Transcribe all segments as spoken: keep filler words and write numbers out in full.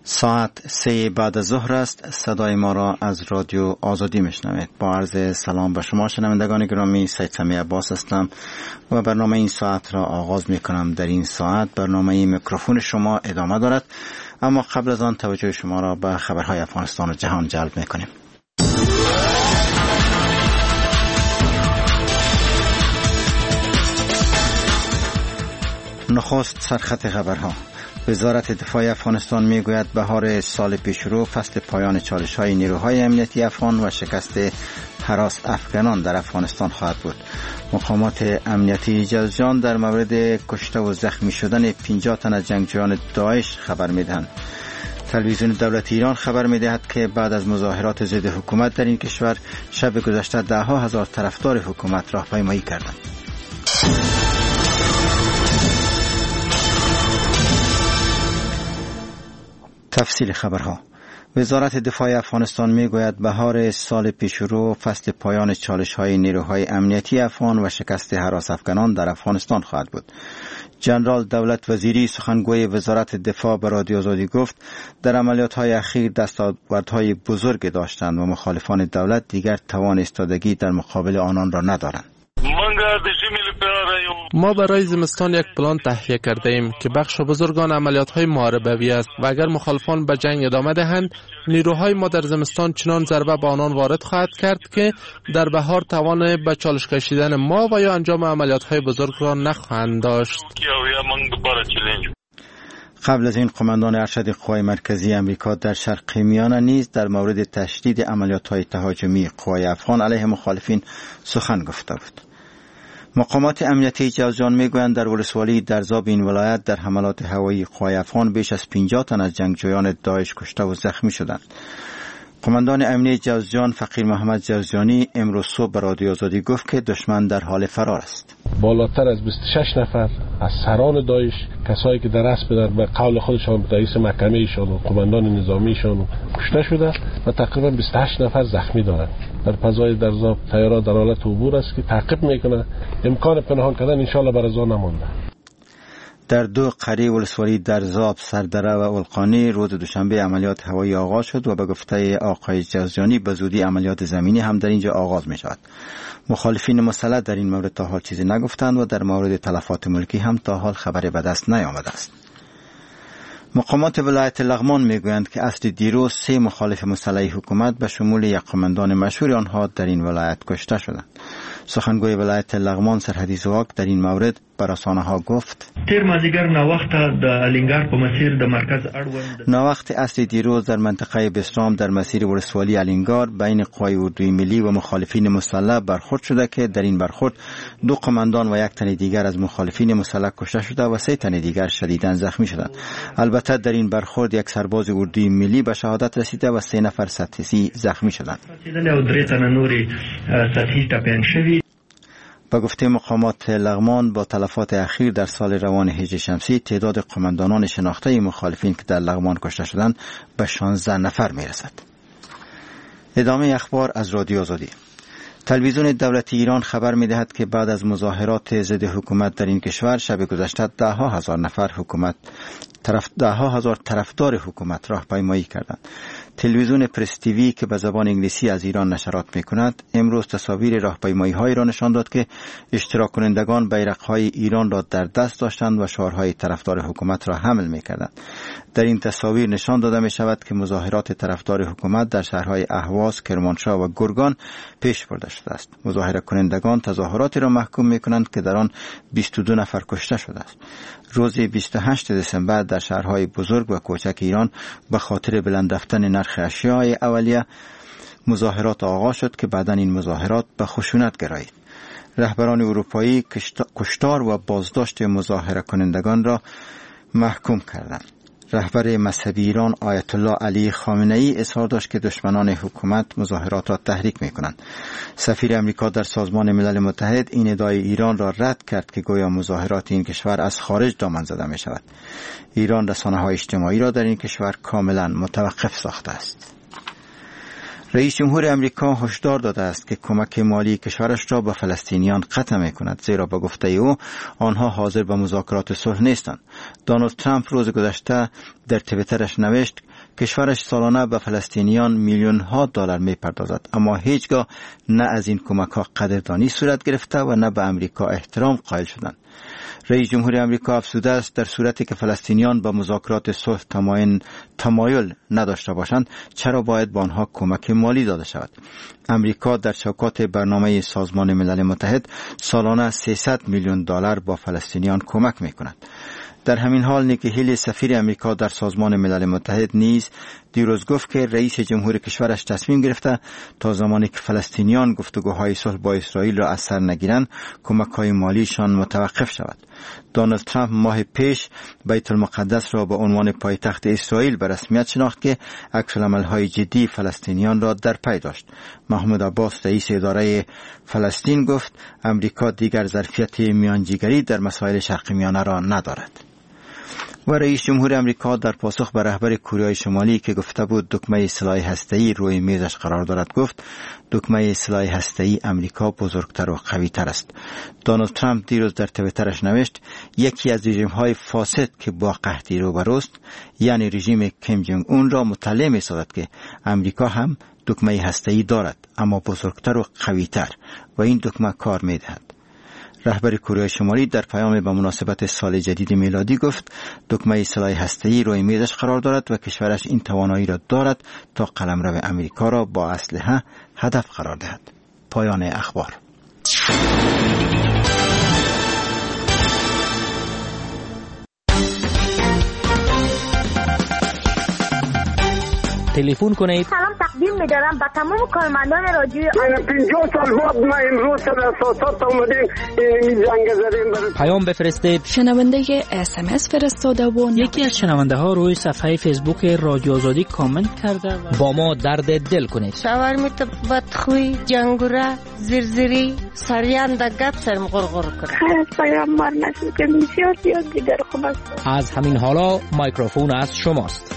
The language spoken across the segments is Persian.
ساعت سه بعد از ظهر است. صدای ما را از رادیو آزادی میشنوید. با عرض سلام به شما شنوندگان گرامی، سید سمی عباس هستم و برنامه این ساعت را آغاز می کنم. در این ساعت برنامه میکروفون شما ادامه دارد، اما قبل از آن توجه شما را به خبرهای افغانستان و جهان جلب می کنیم. نخست سرخط خبرها. وزارت دفاع افغانستان میگوید بهار سال پیشرو فصل پایان چالش‌های نیروهای امنیتی افغان و شکست هراس افغانان در افغانستان خواهد بود. مقامات امنیتی جوزجان در مورد کشته و زخمی شدن پنجاه تن از جنگجویان داعش خبر میدهند. تلویزیون دولتی ایران خبر میدهد که بعد از مظاهرات ضد حکومت در این کشور شب گذشته ده ها هزار طرفدار حکومت راهپیمایی کردند. تفصیل خبرها. وزارت دفاع افغانستان میگوید بهار سال پیشرو فصل پایان چالش‌های نیروهای امنیتی افغان و شکست هراس افغانان در افغانستان خواهد بود. جنرال دولت وزیری سخنگوی وزارت دفاع به رادیو آزادی گفت در عملیات‌های اخیر دستاوردهای بزرگ داشتند و مخالفان دولت دیگر توان ایستادگی در مقابل آنان را ندارند. ما برای زمستان یک پلان تهیه کرده ایم که بخش بزرگان عملیات‌های محاربوی است و اگر مخالفان به جنگ ادامه دهند نیروهای ما در زمستان چنان ضربه به آنان وارد خواهد کرد که در بهار توان به چالش کشیدن ما و یا انجام عملیات‌های بزرگ را نخواهند داشت. قبل از این قماندان ارشد قوای مرکزی امریکا در شرق میانه نیز در مورد تشدید عملیات‌های تهاجمی قوای افغان علیه مخالفین سخن گفته بود. مقامات امنیتی جوزجان میگویند در ولسوالی درزاب این ولایت در حملات هوایی قوای افغان بیش از پنجاه تن از جنگجویان داعش کشته و زخمی شدند. قماندان امنیتی جوزجان فقیر محمد جوزجانی امروز صبح به رادیو آزادی گفت که دشمن در حال فرار است. بالاتر از بیست و شش نفر از سران داعش، کسایی که در اسب در به قول خودشان رئیس محکمه ایشان و قماندان نظامیشان کشته شده و تقریبا بیست و هشت نفر زخمی دارند. در فضای درزاب طیارات در حالت عبور است که تعقیب میکنه. امکان پنهان کردن ان شاءالله بر از آن نمانده. در دو قریه ولسوالی درزاب، سردره و القانی روز دوشنبه عملیات هوایی آغاز شد و به گفته آقای جوزجانی به زودی عملیات زمینی هم در اینجا آغاز می شود. مخالفین مسلح در این مورد تا حال چیزی نگفتند و در مورد تلفات ملکی هم تا حال خبری به دست نیامده است. مقامات ولایت لغمان میگویند که اصل دیروز سه مخالف مسلح حکومت به شمول یک قماندان مشهور آنها در این ولایت کشته شدند. سخنگوی ولایت لغمان سرحدی زواک در این مورد بر رسانه‌ها گفت تیر مازیګر ناوخت د الینګار په مسیر د مرکز اړوند ناوخت اصل دیروز در منطقه بسرام در مسیر ولسوالی الینګار بین قوای اردوی ملی و مخالفین مسلح برخورد شده که در این برخورد دو قماندان و یک تن دیگر از مخالفین مسلح کشته شده و سه تن دیگر شدیداً زخمی شدند. البته در این برخورد یک سرباز اردوی ملی به شهادت رسیده و سه نفر سطحی زخمی شدند. با گفته مقامات لغمان با تلفات اخیر در سال روان هجری شمسی تعداد قماندانان شناخته مخالفین که در لغمان کشته شدند به شانزده نفر میرسد. ادامه اخبار از رادیو آزادی. تلویزیون دولتی ایران خبر می‌دهد که بعد از مظاهرات ضد حکومت در این کشور شب گذشته ده ها هزار نفر حکومت طرف ده ها هزار طرفدار حکومت راهپیمایی کردند. تلویزیون پرس تیوی که به زبان انگلیسی از ایران نشرات می‌کند امروز تصاویر راهپیمایی‌هایی را نشان داد که اشتراک کنندگان بیرق‌های ایران را در دست داشتند و شعارهای طرفدار حکومت را حمل می‌کردند. در این تصاویر نشان داده می‌شود که مظاهرات طرفدار حکومت در شهرهای اهواز، کرمانشاه و گرگان پیش برده شده است. مظاهره کنندگان تظاهراتی را محکوم می‌کنند که در آن بیست و دو نفر کشته شده است. روز بیست و هشتم دسامبر در شهرهای بزرگ و کوچک ایران به خاطر بلند رفتن نرخ اشیاء اولیه مظاهرات آغاز شد که بعداً این مظاهرات به خشونت گرایید. رهبران اروپایی کشتار و بازداشت مظاهره کنندگان را محکوم کردند. رهبر مذهبی ایران آیت الله علی خامنه ای اظهار داشت که دشمنان حکومت مظاهرات را تحریک می‌کنند. سفیر امریکا در سازمان ملل متحد این ادعای ایران را رد کرد که گویا مظاهرات این کشور از خارج دامن زده می‌شود. ایران رسانه‌های اجتماعی را در این کشور کاملا متوقف ساخته است. رئیس جمهور امریکا هشدار داده است که کمک مالی کشورش را به فلسطینیان قطع می‌کند، زیرا به گفته او آنها حاضر به مذاکرات صلح نیستند. دونالد ترامپ روز گذشته در توییترش نوشت کشورش سالانه به فلسطینیان میلیون ها دلار می پردازد، اما هیچگاه نه از این کمک ها قدردانی صورت گرفته و نه به امریکا احترام قائل شدند. رئیس جمهور امریکا افزوده است در صورتی که فلسطینیان به مذاکرات صلح تمایل نداشته باشند چرا باید به آنها کمک مالی داده شود؟ امریکا در چوکات برنامه سازمان ملل متحد سالانه سیصد میلیون دلار با فلسطینیان کمک می کند. در همین حال نیکی هیلی سفیر امریکا در سازمان ملل متحد نیز دیروز گفت که رئیس جمهور کشورش تصمیم گرفته تا زمانی که فلسطینیان گفتگوهای صلح با اسرائیل را از سر نگیرند کمک‌های مالیشان متوقف شود. دونالد ترامپ ماه پیش بیت المقدس را به عنوان پایتخت اسرائیل به رسمیت شناخت که عکس‌العمل‌های جدی فلسطینیان را در پی داشت. محمود عباس رئیس اداره فلسطین گفت امریکا دیگر ظرفیت میانجیگری در مسائل شرق میانه را ندارد. و رئیس جمهور امریکا در پاسخ به رهبر کره شمالی که گفته بود دکمه سلاح هسته‌ای روی میزش قرار دارد گفت دکمه سلاح هسته‌ای امریکا بزرگتر و قوی‌تر است. دونالد ترامپ دیروز در توییترش نوشت یکی از رژیم‌های فاسد که با قحطی روبروست یعنی رژیم کیم جونگ اون را مطلع می‌سازد که امریکا هم دکمه هسته‌ای دارد اما بزرگتر و قوی‌تر و این دکمه کار می‌دهد. رهبر کره شمالی در پیام به مناسبت سال جدید میلادی گفت دکمه سلاح هسته‌ای روی میزش قرار دارد و کشورش این توانایی را دارد تا قلمرو امریکا را با اسلحه هدف قرار دهد. پایان اخبار. تلفن کنید. سلام تقدیم می‌دارم به تمام کارمندان رادیو. من پنجاه سال بعد ما امروز سر اساسات اومدیم این جنگ زدیم. پیام بفرستید. شنونده اس ام اس فرستاده و یکی از شنونده ها روی صفحه فیسبوک رادیو آزادی کامنت کرده و با ما درد دل کنید. شاورمیت بدخوی جنگوره زرزری سریان د گپ سرم غرغر کنه. خیر پیام مار نشد که بسیار زیاد دیگر خوب است. از همین حالا میکروفون از شماست.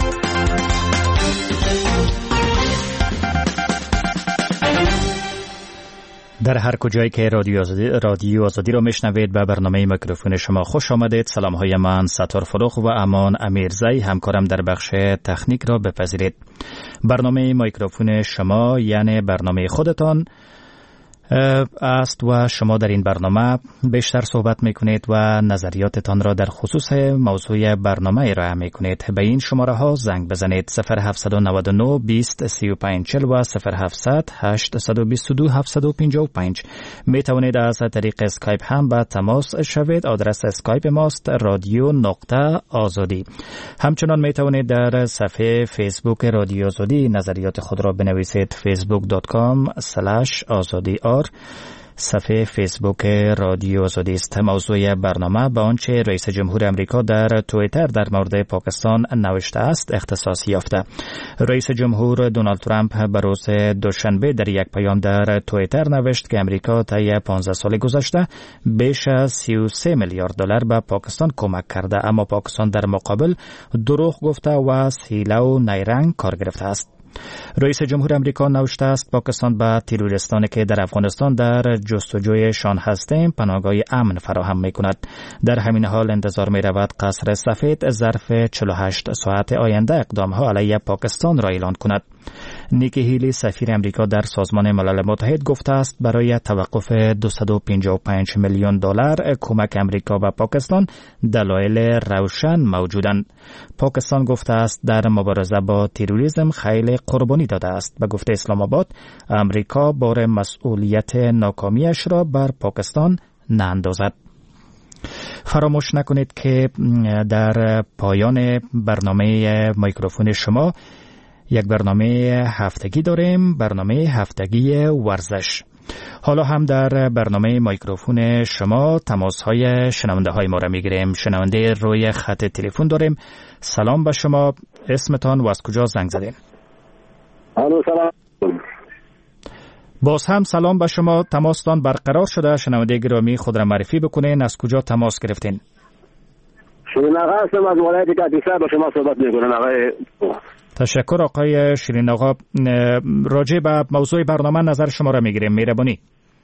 در هر کجایی که رادیو آزادی, رادیو آزادی را میشنوید به برنامه میکروفون شما خوش آمدید. سلام های من ستار فروخ و امان امیرزی همکارم در بخش تکنیک را بپذیرید. برنامه میکروفون شما یعنی برنامه خودتان است و شما در این برنامه بیشتر صحبت میکنید و نظریاتتان را در خصوص موضوع برنامه ارائه میکنید. به این شماره ها زنگ بزنید صفر هفت نه نه بیست سی و پنج چهل و صفر هفت هشت دو دو هفت پنج پنج. می توانید از طریق اسکایپ هم به تماس شوید. آدرس اسکایپ ماست رادیو نقطه آزادی. همچنان می توانید در صفحه فیسبوک رادیو آزادی نظریات خود را بنویسید فیسبوک دات کام اسلش آزادی صفحه فیسبوک رادیو آزادی است. موضوع برنامه به آنچه رئیس جمهور امریکا در توییتر در مورد پاکستان نوشته است اختصاص یافته. رئیس جمهور دونالد ترامپ به روز دوشنبه در یک پیام در توییتر نوشت که امریکا طی پانزده سال گذشته بیش از سی و سه میلیارد دلار به پاکستان کمک کرده، اما پاکستان در مقابل دروغ گفته و از حیله و نیرنگ کار گرفته است. رئیس جمهور امریکا نوشته است پاکستان به تروریستانی که در افغانستان در جستجویشان هستیم پناهگاه امن فراهم می کند. در همین حال انتظار می رود قصر سفید ظرف چهل و هشت ساعت آینده اقدام ها علیه پاکستان را اعلان کند. نیکی هیلی سفیر امریکا در سازمان ملل متحد گفته است برای توقف دویست و پنجاه و پنج میلیون دلار کمک امریکا و پاکستان دلایل روشن موجودند. پاکستان گفته است در مبارزه با تروریسم خیلی قربانی داده است. به گفته اسلام آباد امریکا بار مسئولیت ناکامیش را بر پاکستان ناندازد. فراموش نکنید که در پایان برنامه میکروفون شما یک برنامه هفتگی داریم، برنامه هفتگی ورزش. حالا هم در برنامه میکروفون شما تماس های شنونده های ما را میگیریم. شنونده روی خط تلفن داریم. سلام به شما، اسمتان و از کجا زنگ زدین؟ الو سلام. باز هم سلام به شما، تماستان برقرار شده. شنونده گرامی خود را معرفی بکنین، از کجا تماس گرفتین؟ شیرین آقا هستم از ولایت کاپیسا، با شما صحبت میکنم آقای. تشکر آقای شیرین آقا. راجع به موضوع برنامه نظر شما را میگیریم، مهربانی.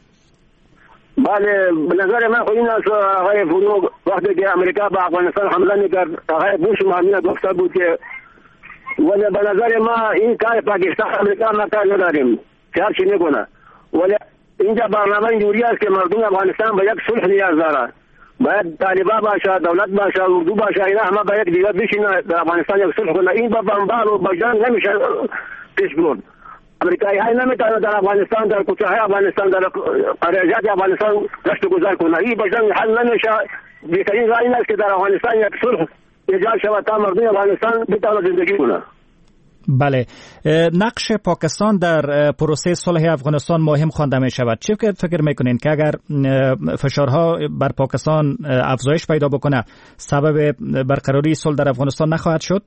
بله، به نظر من خود این است آقای فروغ وقتی که امریکا به افغانستان حمله میکرد آقای بوش همین گفته بود که ولی به نظر ما این کار پاکستان امریکا ما کار نداریم که هر چی میکنه. ولی اینجا برنامه جوری است که مردم افغانستان به یک صلح نیاز داره. باید طالبان باشه، دولت باشه، اردو باشه، اینا همه باید دیگه بشینه در افغانستان یک صلح کنه. این با بمبار و با جنگ نمیشه پیش برد. امریکایی های نمیتونه در افغانستان، در کوچه‌های افغانستان، در قریات افغانستان گشت و گذار کنه. این با جنگ حل نمیشه. بهترین راه این است که در افغانستان یک صلح ایجاد شود تا مردم افغانستان بتونه زندگی کنه. بله، نقش پاکستان در پروسه صلح افغانستان مهم خوانده می شود. چی فکر میکنین که اگر فشارها بر پاکستان افزایش پیدا بکنه سبب برقراری صلح در افغانستان نخواهد شد؟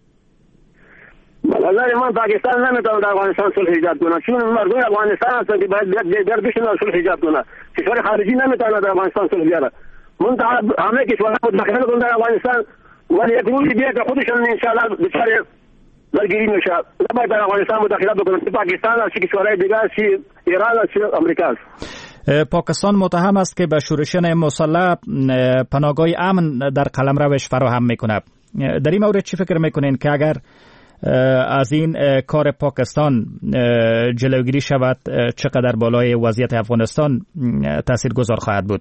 نظر من پاکستان نمیتونه در افغانستان صلح ایجاد کنه، چون مردم افغانستان هستند که باید در بشینه صلح ایجاد کنه. کشور خارجی نمیتونه در افغانستان صلح بیاره. منتها همه کشورها مداخله کنند در افغانستان، ولی یک روزی بیاد که خودشون ان شاء الله بیچاره درگیری میشه. نباید در افغانستان مداخله بکنند. پاکستان است، کشورهای دیگه است، ایران است، امریکا است. پاکستان متهم است که به شورشیان مسلح پناهگاه امن در قلمروش فراهم میکنه. در این مورد چی فکر میکنین که اگر از این کار پاکستان جلوگیری شود چقدر بالای وضعیت افغانستان تاثیرگذار خواهد بود؟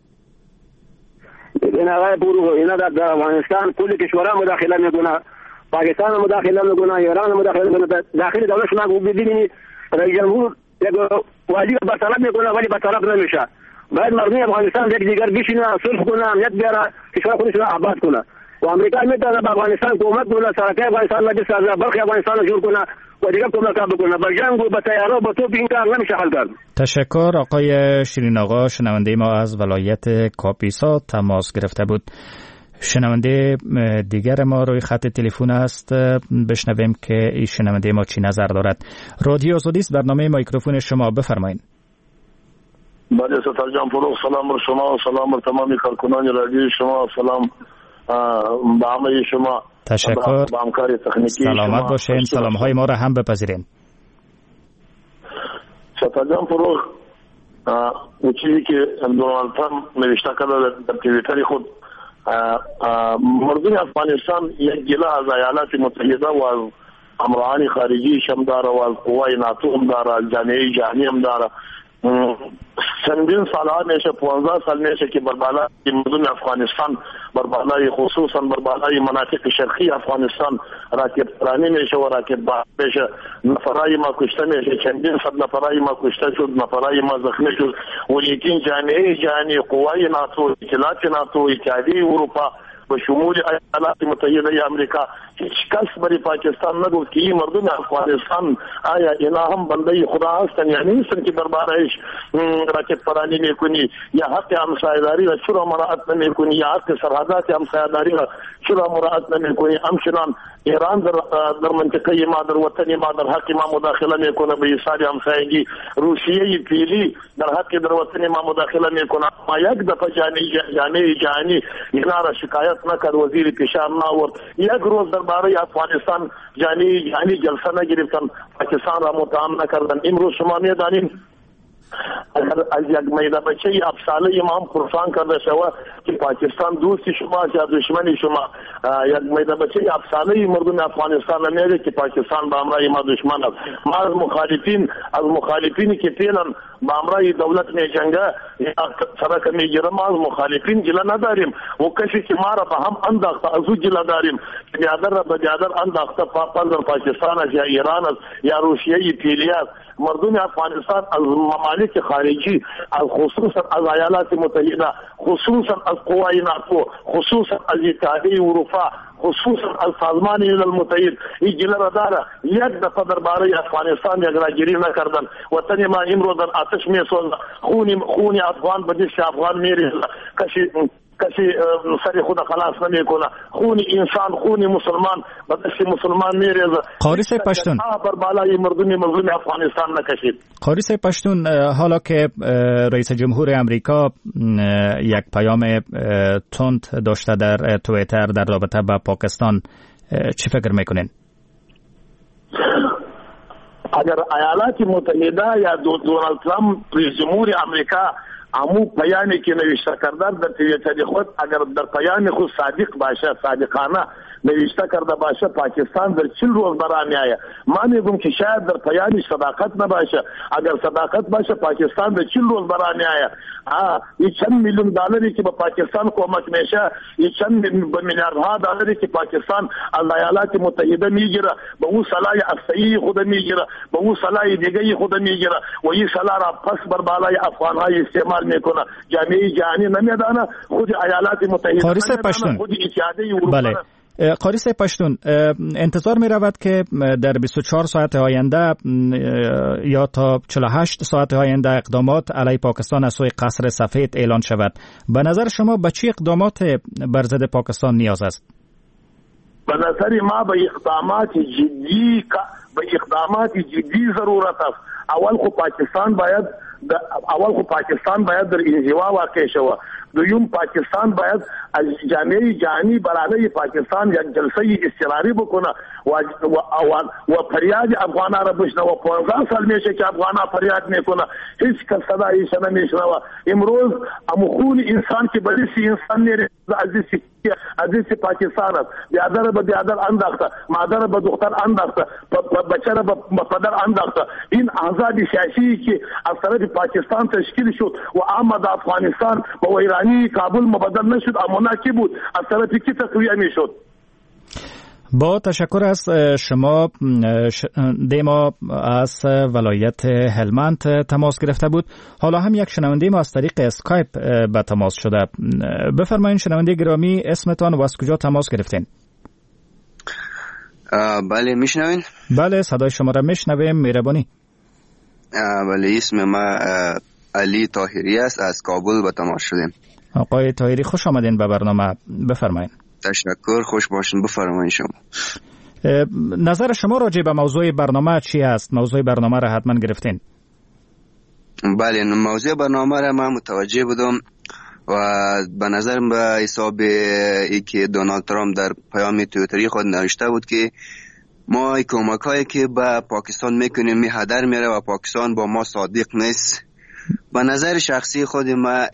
این آقای بورو اینا در افغانستان کل کشورها مداخله میکنه، پاکستان مداخله میکنه، ایران مداخله میکنه. داخل دولت شما ببینید رئیس جمهور یک واجب برطرف میکنه ولی برطرف نمیشه. باید مردم افغانستان یک دیگر بشینه، صلح کنه، امنیت بیاره، کشور خودش را آباد کنه. و امریکا میتونه به افغانستان کمک کنه، سرکه افغانستان را بسازه، برخی افغانستان را جور کنه و دیگر کمک بکنه. با جنگ و با طیاره و با توپ این کار نمیشه حل کرد. تشکر. آقای شیرین آقا شنونده ما از ولایت کاپیسا تماس گرفته بود. شنونده دیگر ما روی خط تلفن است، بشنویم که این شنونده ما چی نظر دارد. رادیو آزادی است، برنامه میکروفون شما، بفرمایید. بله ستار جان فروغ، سلام بر شما و سلام بر تمامی کارکنان رادیو شما، سلام به همه شما. تشکر. با همکاری تکنیکی سلامت باشین، سلام های ما را هم بپذیرین. ستار جان فروغ، اون چیزی که دونالد ترامپ نوشته کرده در توییتر خود، مردم افغانستان یک گله از ایالات متحده و از امران خارجی هم داره و از قوای ناتو هم داره، از جامعه جهانی هم داره. چندین سالها میشه، پانزده سال میشه که بر بالای مردم افغانستان، بر بالای خصوصا بر بالای مناطق شرقی افغانستان راکت پرانی میشه و راکت بار میشه. نفرای ما کشته میشه، چندین صد نفرای ما کشته شد، نفرای ما زخمی شد. ولیکن جامعه جهانی، قوای ناتو، ائتلاف ناتو، اتحادیه اروپا به شمول ایالات متحده امریکا هیچ کس برای پاکستان نگفت که این مردم افغانستان آیا اینا هم بنده خدا هستن یا نیستن که دربارهش راکت پرانی میکنی، یا حق همسایه‌داری را چرا مراعات نمیکنی، یا حق سرحدات همسایه‌داری را چرا مراعات نمیکنی. همچنان ایران در در منطقه ما، در وطن ما، در حق ما مداخله میکنه به ایثار همسایگی. روسیه پیلی در حق در وطن ما مداخله میکنه. ما یک دفعه جامعه جهانی اینا را شکایت نکرد، وزیر پیشار نآورد. یک روز درباره افغانستان جهانی جهانی جلسه نگرفتن، پاکستان را متهم نکردن. امروز شما میدانید اگر از یک میده بچه افسانه ما هم پرسان کرده شود که پاکستان دوست شما یا دشمن شما، یک میده بچه افسانه مردم افغانستان نمیده که پاکستان با امرای ما دشمن است. ما از مخالفین از مخالفینی که فعلا با امرای دولت می جنگه یا سرک میگیره، ما از مخالفین جله نداریم. و کسی که ما را به هم انداخته از او جله داریم که بیادر را به بیادر انداخته، پاپندر پاکستان است یا ایران است یا روسیه پیلی است. مردم افغانستان از ممالک خارجی، از خصوصا از ایالات متحده، خصوصا از قوای ناتو، خصوصا از اتحادیه اروپا، خصوصا از سازمان ملل متحد این گله را داره. یک دفعه درباره افغانستان یک راگیری نکردن. وطن ما امروز در آتش میسوزه، خون خون افغان به دست افغان میریزه. کسی کسی سر خود خلاص نمیکنه. خون انسان، خون مسلمان به دست مسلمان میریزه. قاری صاحب پشتون بر بالای مردم مردم افغانستان نکشید. قاری صاحب پشتون، حالا که رئیس جمهور امریکا یک پیام تند داشته در توییتر در رابطه با پاکستان، چی فکر میکنین؟ اگر ایالات متحده یا دونالد ترامپ رئیس جمهور امریکا امو پیامی که نوشته کرده در توییتر خود اگر در پیام خود صادق باشه، صادقانه نوشته کرده باشه پاکستان در چل روز برای میآید. من میگم که شاید در پیامش صداقت نباشه. اگر صداقت باشه پاکستان در چل روز برای میآید. آه این چند میلیون دلاری که به پاکستان کمک میشه، این چند میلیاردها دلاری که پاکستان از ایالات متحده میگیره، به اون سلاح افسایی خود میگیره، به اون سلاح دیگه خود میگیره و این سلاح را پس بر بالای افغانهای استعمال میکنه. جامعه جهانی نمیدانه، خود ایالات متحده نمیدانه، خود اتحادیه اروپا. بله. قاری صاحب پشتون، انتظار می رود که در بیست و چهار ساعت آینده یا تا چهل و هشت ساعت آینده اقدامات علیه پاکستان از سوی قصر سفید اعلان شود. به نظر شما به چه اقدامات بر ضد پاکستان نیاز است؟ به نظر ما به اقدامات جدی به اقدامات جدی ضرورت است. اول خو پاکستان باید اول خو پاکستان باید در انزوا واقع شود. دویم پاکستان باید از جامعه جهانی برای پاکستان یک جلسه اضطراری بکنه و و و فریاد افغانان را بشنوه. و پانزده سال میشه که افغانان فریاد میکنه، هیچ کس صدایش نمیشنوه. امروز امخون انسان که بلیس انسان میره عزیز عزیز پاکستان است. بیادر به بیادر انداخته، مادر به دختر انداخته، بچه را به پدر انداخته. این احزاب سیاسی که از طرف پاکستان تشکیل شد و آمد افغانستان به ویرانی کابل مبدل نشد، امونا کی بود؟ از طرف کی تقویه میشد؟ با تشکر از شما. دیما از ولایت هلمند تماس گرفته بود. حالا هم یک شنونده ما از طریق اسکایپ به تماس شده. بفرمایید شنونده گرامی، اسمتان و از کجا تماس گرفتین؟ بله میشنوین؟ بله صدای شما را میشنویم، مهربانی. بله اسم ما علی طاهری است، از کابل به تماس شدیم. آقای طاهری خوش آمدین به برنامه، بفرمایید. تشکر، خوش باشین، بفرمایید شما. نظر شما راجع به موضوع برنامه چی است؟ موضوع برنامه را حتما گرفتین. بله موضوع برنامه را من متوجه بودم و به نظر به حساب ای که دونالد ترامپ در پیام توییتری خود نوشته بود که ما کمک هایی که به پاکستان میکنیم می هدر میره و پاکستان با ما صادق نیست. به نظر شخصی خود ما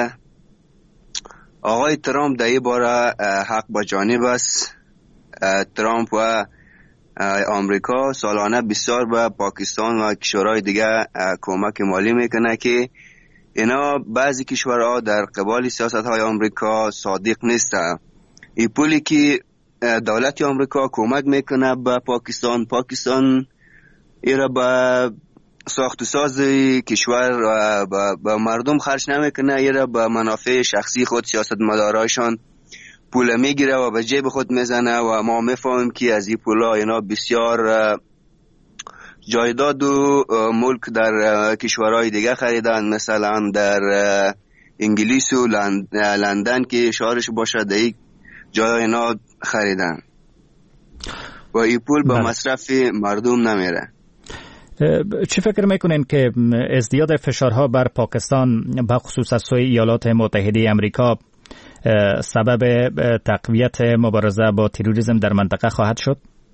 آقای ترامپ در این باره حق با جانب است. ترامپ و آمریکا سالانه بسیار به پاکستان و کشورهای دیگه کمک مالی میکنه که اینا بعضی کشورها در قبال سیاست های آمریکا صادق نیستن. این پولی که دولت آمریکا کمک میکنه به پاکستان، پاکستان ایرا به ساخت و ساز کشور و به مردم خرج نمیکنه، ایرا به منافع شخصی خود سیاست مدارایشان پول میگیره و به جیب خود میزنه و ما میفهمیم که از این پولا اینا بسیار جایداد و ملک در کشورهای دیگه خریدن، مثلا در انگلیس و لندن که شهرش باشه در این جای اینا خریدن و این پول به مصرف مردم نمیره. چی فکر میکنین که ازدیاد فشارها بر پاکستان به خصوص از سوی ایالات متحده امریکا سبب تقویت مبارزه با تروریسم در منطقه خواهد شد؟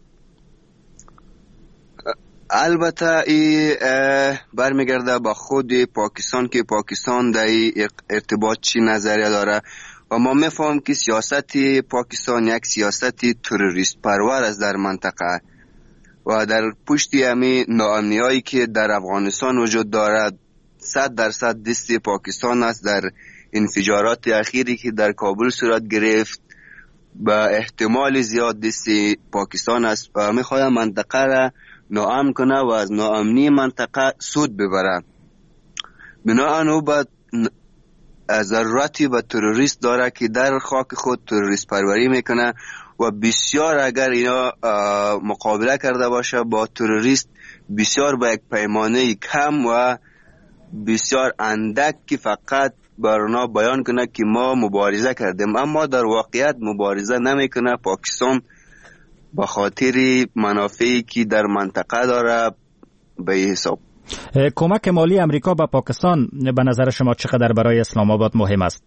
البته این برمیگرده با خود پاکستان که پاکستان در ارتباط چی نظریه داره و ما میفهمیم که سیاست پاکستان یک سیاست تروریست پرور است در منطقه و در پشت همین ناامنیایی که در افغانستان وجود دارد صد درصد دست پاکستان است. در انفجارات اخیری که در کابل صورت گرفت به احتمال زیاد دست پاکستان است و میخواهد منطقه را ناامن کنه و از ناامنی منطقه سود ببره. بنابراین او باید ضرورتی به تروریست داره که در خاک خود تروریست پروری میکنه و بسیار اگر اینا مقابله کرده باشه با تروریست بسیار به یک پیمانه کم و بسیار اندک که فقط برنا بیان کنه که ما مبارزه کردیم، اما در واقعیت مبارزه نمیکنه. پاکستان به خاطر منافعی که در منطقه داره به حساب. کمک مالی امریکا به پاکستان به نظر شما چقدر برای اسلام آباد مهم است؟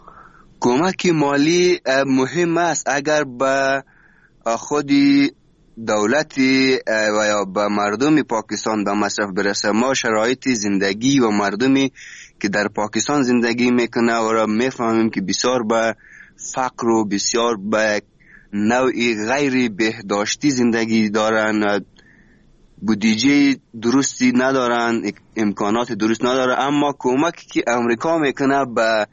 کمک مالی مهم است اگر به خود دولتی و یا به مردم پاکستان به مصرف برسه. ما شرایط زندگی و مردمی که در پاکستان زندگی میکنه و را میفهمیم که بسیار به فقر و بسیار به نوعی غیر بهداشتی زندگی دارن، بودجه درستی ندارن، امکانات درست ندارن. اما کمکی که امریکا میکنه به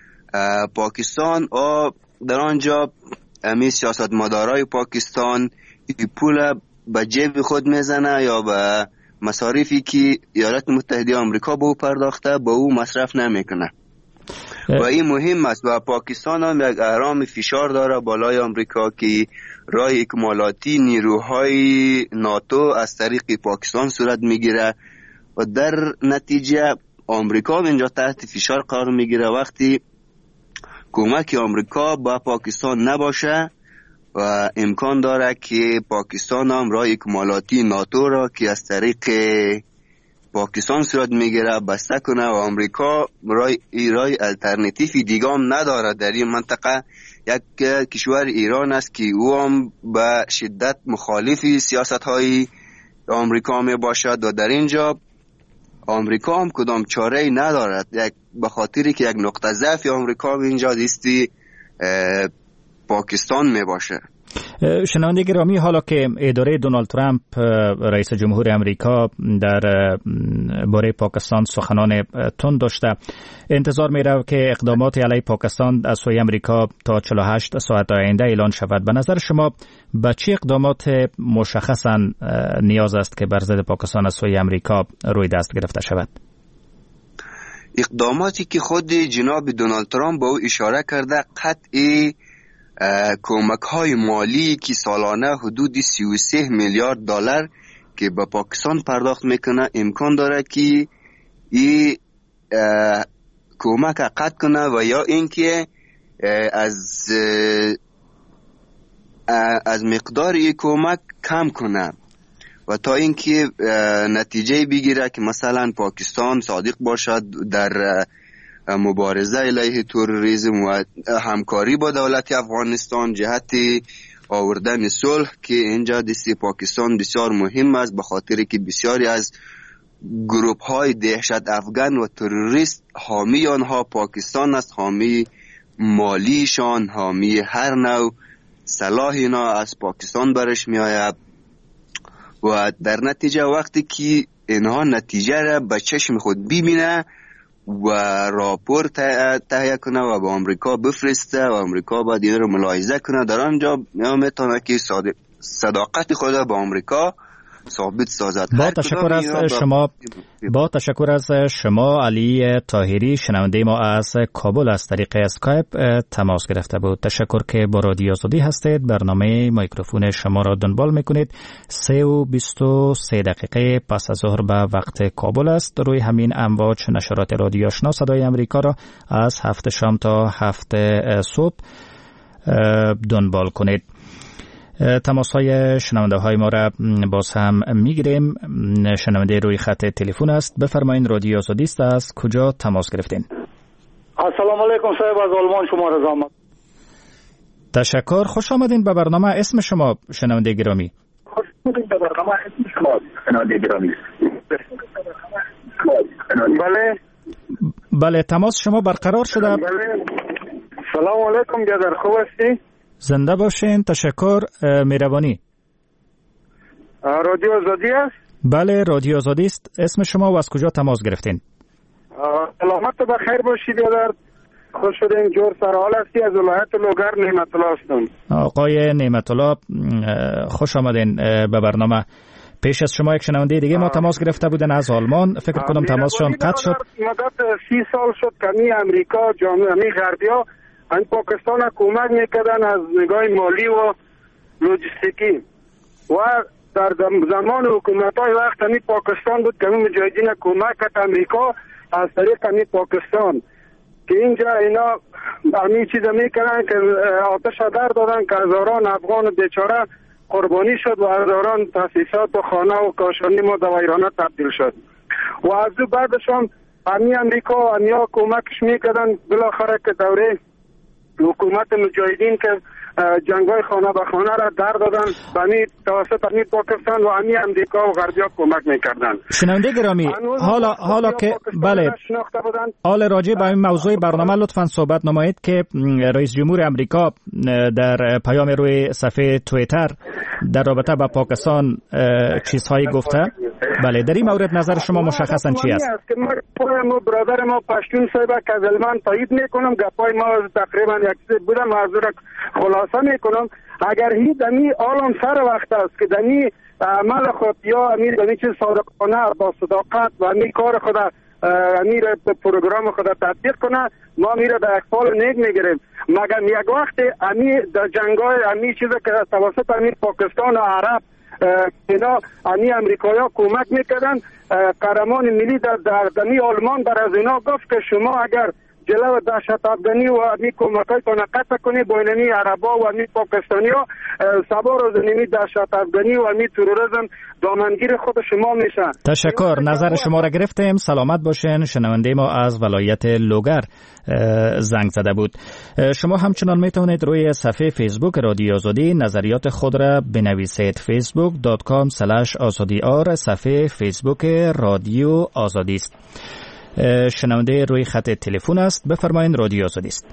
پاکستان و در آنجا امی سیاست مدارای پاکستان پول به جیب خود میزنه یا به مصارفی که ایالات متحده آمریکا به او پرداخته به او مصرف نمیکنه و این مهم است. و پاکستان هم یک اهرام فشار داره بالای آمریکا که راه اکمالاتی نیروهای ناتو از طریق پاکستان صورت میگیره و در نتیجه آمریکا اینجا تحت فشار قرار میگیره. وقتی کمک آمریکا با پاکستان نباشه و امکان داره که پاکستان هم راه اکمالاتی ناتو را که از طریق پاکستان صورت میگیره بسته کنه و آمریکا راه راه الटरनेटिव دیگه هم نداره در این منطقه. یک کشور ایران است که او هم به شدت مخالف سیاست های آمریکا می باشد و در اینجا آمریکا هم کدام چاره ای ندارد، یک به خاطری که یک نقطه ضعف آمریکا اینجا دیستی پاکستان می باشه. شنونده گرامی، حالا که اداره دونالد ترامپ رئیس جمهور امریکا در باره پاکستان سخنان تند داشته، انتظار میره که اقدامات علیه پاکستان از سوی امریکا تا چهل و هشت ساعت آینده اعلان شود. به نظر شما به چه اقدامات مشخصا نیاز است که بر ضد پاکستان از سوی امریکا روی دست گرفته شود؟ اقداماتی که خود جناب دونالد ترامپ به او اشاره کرده قطعی کمک های مالی که سالانه حدود سی و سه میلیارد دلار که به پاکستان پرداخت میکنه امکان داره که این کمک قطع کنه و یا اینکه از از مقدار این کمک کم کنه و تا اینکه نتیجه بگیره که مثلا پاکستان صادق باشد در مبارزه علیه تروریسم و همکاری با دولت افغانستان جهت آوردن صلح که اینجا دستی پاکستان بسیار مهم است، به خاطر که بسیاری از گروپ های دهشت افغان و تروریست حامی آنها پاکستان است، حامی مالیشان، حامی هر نوع سلاح اینا از پاکستان برش می آید و در نتیجه وقتی که اینها نتیجه را به چشم خود ببینه و راپور تهیه کنه و به آمریکا بفرسته و آمریکا باید این رو ملاحظه کنه، در آنجا میتونه که صداقت خود به آمریکا ثابت سازد. با تشکر از شما با تشکر از شما علی طاهری، شنونده ما از کابل از طریق اسکایپ تماس گرفته بود. تشکر که با رادیو آزادی هستید. برنامه میکروفون شما را دنبال میکنید. سه و بیست و سه دقیقه پس از ظهر به وقت کابل است. روی همین امواج نشرات رادیو آشنا صدای امریکا را از هفت شام تا هفت صبح دنبال کنید. تماس های شنونده های ما را باز هم میگیریم. شنونده روی خط تلفن است. بفرمایید، رادیو آزادی است. از کجا تماس گرفتین؟ السلام علیکم صاحب، از آلمان شما رضا احمد. تشکر، خوش آمدین به برنامه. اسم شما شنونده گرامی؟ خوش آمدین به برنامه. اسم شما شنونده گرامی؟ بله بله، تماس شما برقرار شده. بله. سلام علیکم بیادر، خوب هستی؟ زنده باشین. تشکر، مهربانی. رادیو آزادی است؟ بله، رادیو آزادی است. اسم شما و از کجا تماس گرفتین؟ سلامت و بخیر باشی بیادر. خوش شدین، جور سرحال هستی. از ولایت لوگر نعمت الله هستم. آقای نعمت الله، خوش آمدین به برنامه. پیش از شما یک شنونده دیگه ما تماس گرفته بودن از آلمان، فکر کنم تماسشون قطع شد. مدت سی سال شد که امریکا جامعه غربیا این پاکستان کمک میکردن از نگاه مالی و لوجستیکی و در زمان حکومت های وقت همی پاکستان بود که مجاهدین کمک کرد امریکا از طریق همی پاکستان که اینجا اینا همی چیز میکردن که آتش در دادن که هزاران افغان بیچاره قربانی شد و هزاران تاسیسات و خانه و کاشانی ما در ویرانه تبدیل شد و از دو بعدشان همی امریکا همی کمکش میکردن. بالاخره که دوره حکومت مجاهدین که جنگ‌های خانه به خانه را در دادن به توسط امی پاکستان و امی امریکا و غربی‌ها کمک می‌کردن. شنونده گرامی، حالا حالا که بله حال راجع به این موضوع برنامه لطفاً صحبت نمایید که رئیس جمهور امریکا در پیام روی صفحه توییتر در رابطه با پاکستان چیزهایی گفته. بله، در این مورد نظر شما مشخصاً چی است؟ که ما برادر ما پشتون صاحب کزلمان تایید میکنم، گپای ما تقریبا یک چیز بودم، معذور خلاصه میکنم. اگر هی دمی آلان سر وقت است که دمی عمل خود یا امیر دمی چیز صادقانه با صداقت و امیر کار خود امیر پروگرام خود تطبیق کنه، ما میره در اقبال نیک میگیریم. مگر یک وقت امیر در جنگای امیر چیز که توسط امیر پاکستان و عرب اینا امی امریکایی ها کمک میکردن، قهرمان ملی در دمی آلمان بر از اینا گفت که شما اگر جلو دهشت افغانی و امی کمکای کنه قطع کنی بین امی عربا و امی پاکستانی ها، سبا روز نمی دهشت افغانی و امی تروریسم دامنگیر خود شما میشن. تشکر، نظر شما را گرفتیم. سلامت باشین. شنونده ما از ولایت لوگر زنگ زده بود. شما همچنان میتونید روی صفحه فیسبوک رادیو آزادی نظریات خود را بنویسید. فیسبوک دات کام اسلش آزادی آر صفحه فیسبوک رادیو آزادی است. شنونده روی خط تلفن است، بفرمایید. رادیو آزادی است.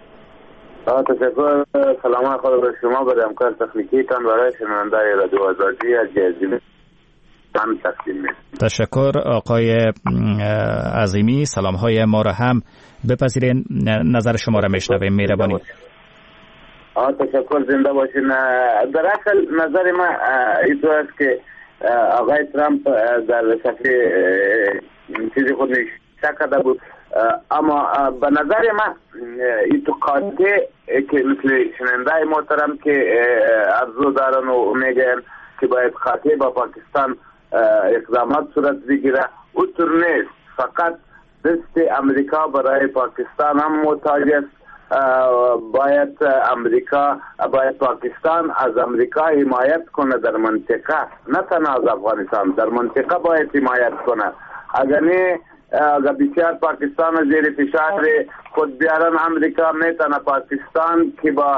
تشکر. سلام خود به شما، به همکار تکنیکیتان، برای شنونده رادیو آزادی از جزیره من تقدیم می‌کنم. تشکر آقای عظیمی. سلام های ما را هم بپذیرین. نظر شما را میشنویم. مهربانی. آه تشکر، زنده باشین. در اصل نظر ما اینطور است که آقای ترامپ در صفحه چیزی خود نشته کرده بود، اما به نظر من این تو قاطع که مثل شنونده محترم که ارزو دارن و میگن که باید قاطع با پاکستان اقدامات صورت بگیره، او طور نیست. فقط دست امریکا برای پاکستان هم محتاج است. باید امریکا باید پاکستان از امریکا حمایت کنه در منطقه، نه تنها از افغانستان، در منطقه باید حمایت کنه. اگر نه اگر بسیار پاکستان زیر فشار خود بیارن، امریکا میتونه پاکستان که با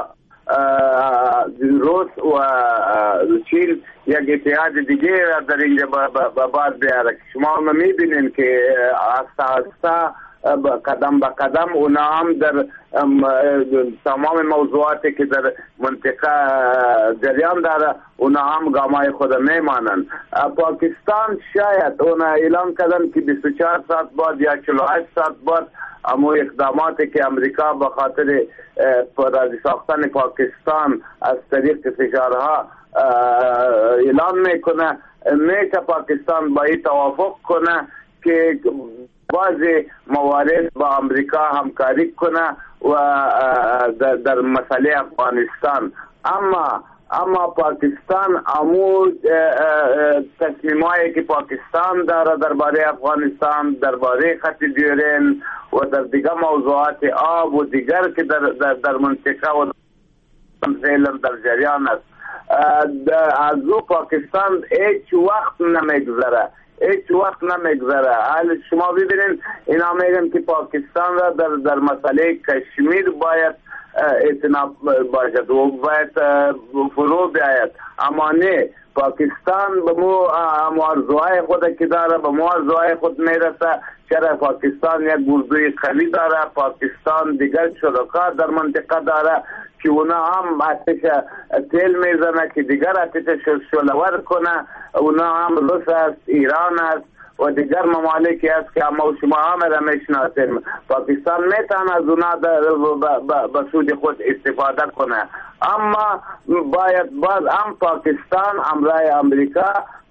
روس و چین یک اتحاد دیگه در اینجا با بار بیاره. شما میبینین که آسته آسته قدم به قدم اونا هم در تمام موضوعاتی که در منطقه جریان داره اونا هم گامای خود میمانن. پاکستان شاید اونا اعلام کردن که بیست و چهار ساعت بعد یا چهل و هشت ساعت بعد اما اقداماتی که امریکا به خاطر راضی ساختن پاکستان از طریق فشارها اعلام میکنه، میشه پاکستان با این توافق کنه که بعضی موارد با امریکا همکاری کنه و در, در مسئله افغانستان. اما اما پاکستان امو تصمیمایی که پاکستان داره درباره افغانستان، درباره خط دیرین و در دیگر موضوعات آب و دیگر که در, در, در منطقه و فعلا در جریان است، از او پاکستان هیچ وقت نمیگذره هیچ وقت نمیگذره. حال شما ببینید اینا میگن که پاکستان را در, در مسئله کشمیر باید اعتناب باشد و باید فرو بیاید، اما نه، پاکستان به مو ارزوهای خود که داره به مو ارزوهای خود میرسه. چرا پاکستان یک گردوی قوی داره، پاکستان دیگر شرکا در منطقه داره که اونا هم آتش تیل میزنه که دیگر آتش شلور کنه. اونا هم روس است، ایران است و دیگر ممالکی است که اما شما هم را میشناسیم. پاکستان میتونه از اونا به سود خود استفاده کنه، اما باید باز هم پاکستان امرای امریکا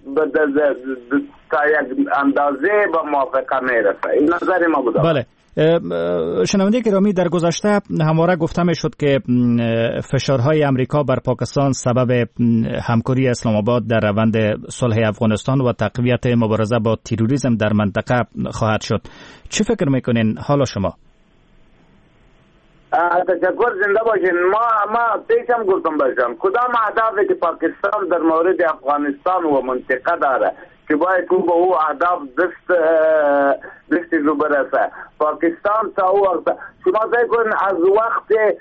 تا یک اندازه به موافقه میرسه. این نظر ما بود. بله. شنونده گرامی، در گذشته همواره گفته می شد که فشارهای امریکا بر پاکستان سبب همکاری اسلام آباد در روند صلح افغانستان و تقویت مبارزه با تروریسم در منطقه خواهد شد. چی فکر میکنین حالا شما؟ تشکر، زنده باشین. ما ما پیشم گفتم باشم کدام اهدافی که پاکستان در مورد افغانستان و منطقه داره که باید او به او اهداف دست دست رو برسه. پاکستان تا او وقت شما فکر کن از وقت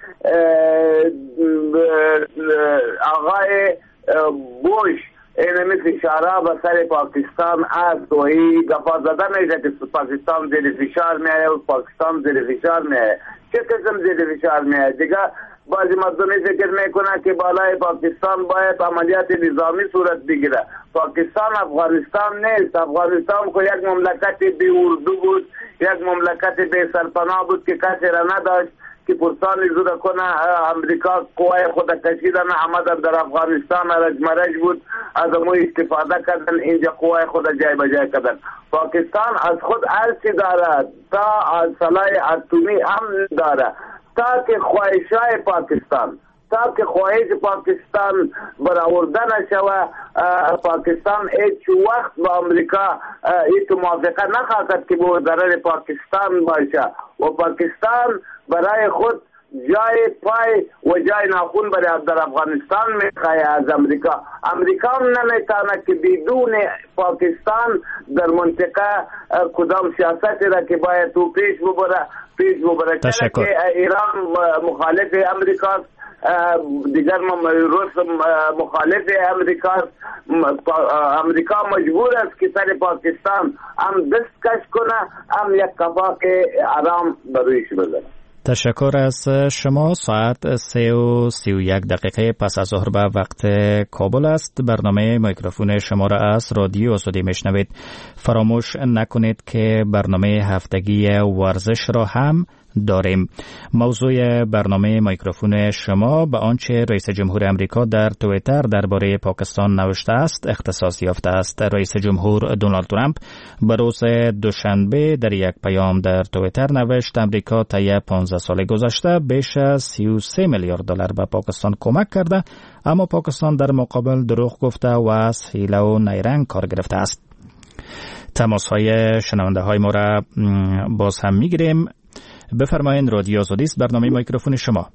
آقای بوش این فشارها به سر پاکستان است و این گفا زده میشه که پاکستان زیر فشار میایه و پاکستان زیر فشار میایه. چه قسم زیر فشار میایه؟ دیگه بعضی مردمی فکر میکنه که بالای پاکستان باید عملیات نظامی صورت بگیره. پاکستان افغانستان نیست. افغانستان خو یک مملکت بی اردو بود، یک مملکت بی سرپناه بود که کسی را نداشت که پرسان زوده کنه. امریکا قوای خود کشیدن آمدن در افغانستان رجمرج بود، از امو استفاده کردن، اینجا قوای خود جای بجای کردن. پاکستان از خود هرچی داره، تا از سلاح اتمی هم داره، تا که خواهشای پاکستان تا که خواهش پاکستان برآورده نشوه، پاکستان هیچ وقت با امریکا هیچ موافقه نخواهد که به ضرر پاکستان باشه و پاکستان برای خود جای پای و جای ناخون برای در افغانستان میخواه از امریکا. امریکا هم نمیتونه که بدون پاکستان در منطقه کدام سیاستی را که باید تو پیش ببره پیش ببره. تشکر. که ایران مخالف امریکاست، دیگر روس مخالف امریکا، امریکا مجبور است که سر پاکستان هم دست کش کنه، هم یک کفاق آرام برویش بزنه. تشکر از شما. ساعت سه و سی و یک دقیقه پس از ظهر به وقت کابل است. برنامه میکروفون شما را از رادیو آزادی میشنوید. فراموش نکنید که برنامه هفتگی ورزش را هم داریم. موضوع برنامه میکروفون شما به آنچه رئیس جمهور امریکا در توییتر درباره پاکستان نوشته است اختصاص یافته است. رئیس جمهور دونالد ترامپ به روز دوشنبه در یک پیام در توییتر نوشت امریکا طی پانزده سال گذشته بیش از سی و سه میلیارد دلار به پاکستان کمک کرده، اما پاکستان در مقابل دروغ گفته و از حیله و نیرنگ کار گرفته است. تماس های شنونده های ما را باز هم میگیریم. بفرمایید، رادیو آزادی است، برنامه میکروفون شما.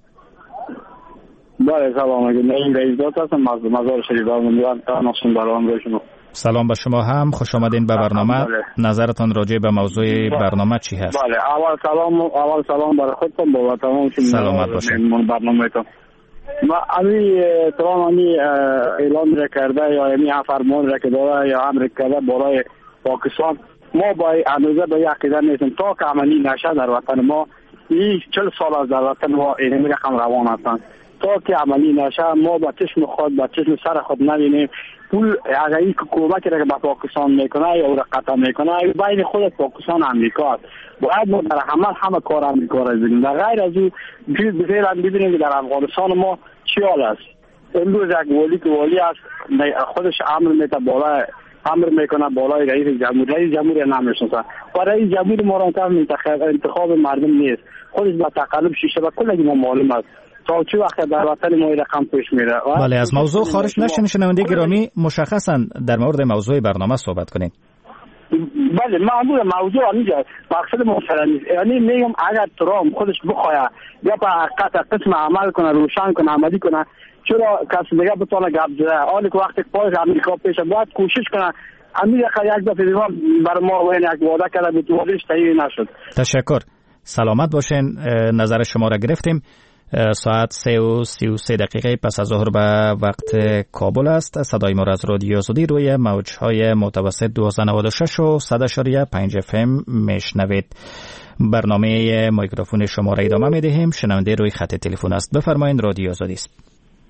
بله سلام علیکم. من رئیس داد هستم از مزار شریف امیدوارم تناسون برنامه شما. سلام به شما هم، خوش آمدین به برنامه. بله. نظرتان راجع به موضوع بله. برنامه چی هست؟ بله اول سلام اول سلام برای خودتون با تمام سلامت باشید. برنامه‌تون. ما امی تمام امی اعلام را کرده یا امی فرمان را که داره یا امر کرده برای پاکستان، ما با اندازه به عقیده نیستیم تا که عملی نشه در وطن ما. این چهل سال از در وطن ما این رقم روان هستند. تا که عملی نشه ما با چشم خود با چشم سر خود نبینیم پول اگر این حکومتی را که به پاکستان میکنه یا او را قطع میکنه بین خود پاکستان و امریکا است. باید ما در همه همه کار امریکا را ببینیم. در غیر از او بغیر از ببینیم که در افغانستان ما چی حال است. امروز یک والی که والی است خودش امر میته بالا امر میکنه بالای رئیس جمهور. رئیس جمهور نمیشناسه و رئیس جمهور ما را انتخاب انتخاب مردم نیست، خودش با تقلب شیشه و کلی ما معلوم است تا چه وقت در وطن ما رقم پیش میره. بله، از موضوع خارج نشین. شنونده گرامی مشخصا در مورد موضوع برنامه صحبت کنید. بله موضوع موضوع اینجا مقصد مفصل نیست. یعنی میگم اگر ترامپ خودش بخواد یا با قطع قسم عمل کنه، روشن کنه، عملی کنه، چرا کسی دیگه بتونه گپ زده؟ حالی که وقتی پای امریکا پیش باید کوشش کنه. امیر یک دفعه دیگه بر ما وین یک وعده کرده بود وعدهش تایید نشد. تشکر. سلامت باشین. نظر شما را گرفتیم. ساعت سه و سی و سه دقیقه پس از ظهر به وقت کابل است. صدای ما را از رادیو آزادی روی موجهای متوسط دویست و نود و شش و صد و پنج اف ام میشنوید. برنامه میکروفون شما را ادامه میدهیم. شنونده روی خط تلفن است. بفرمایید، رادیو آزادی است.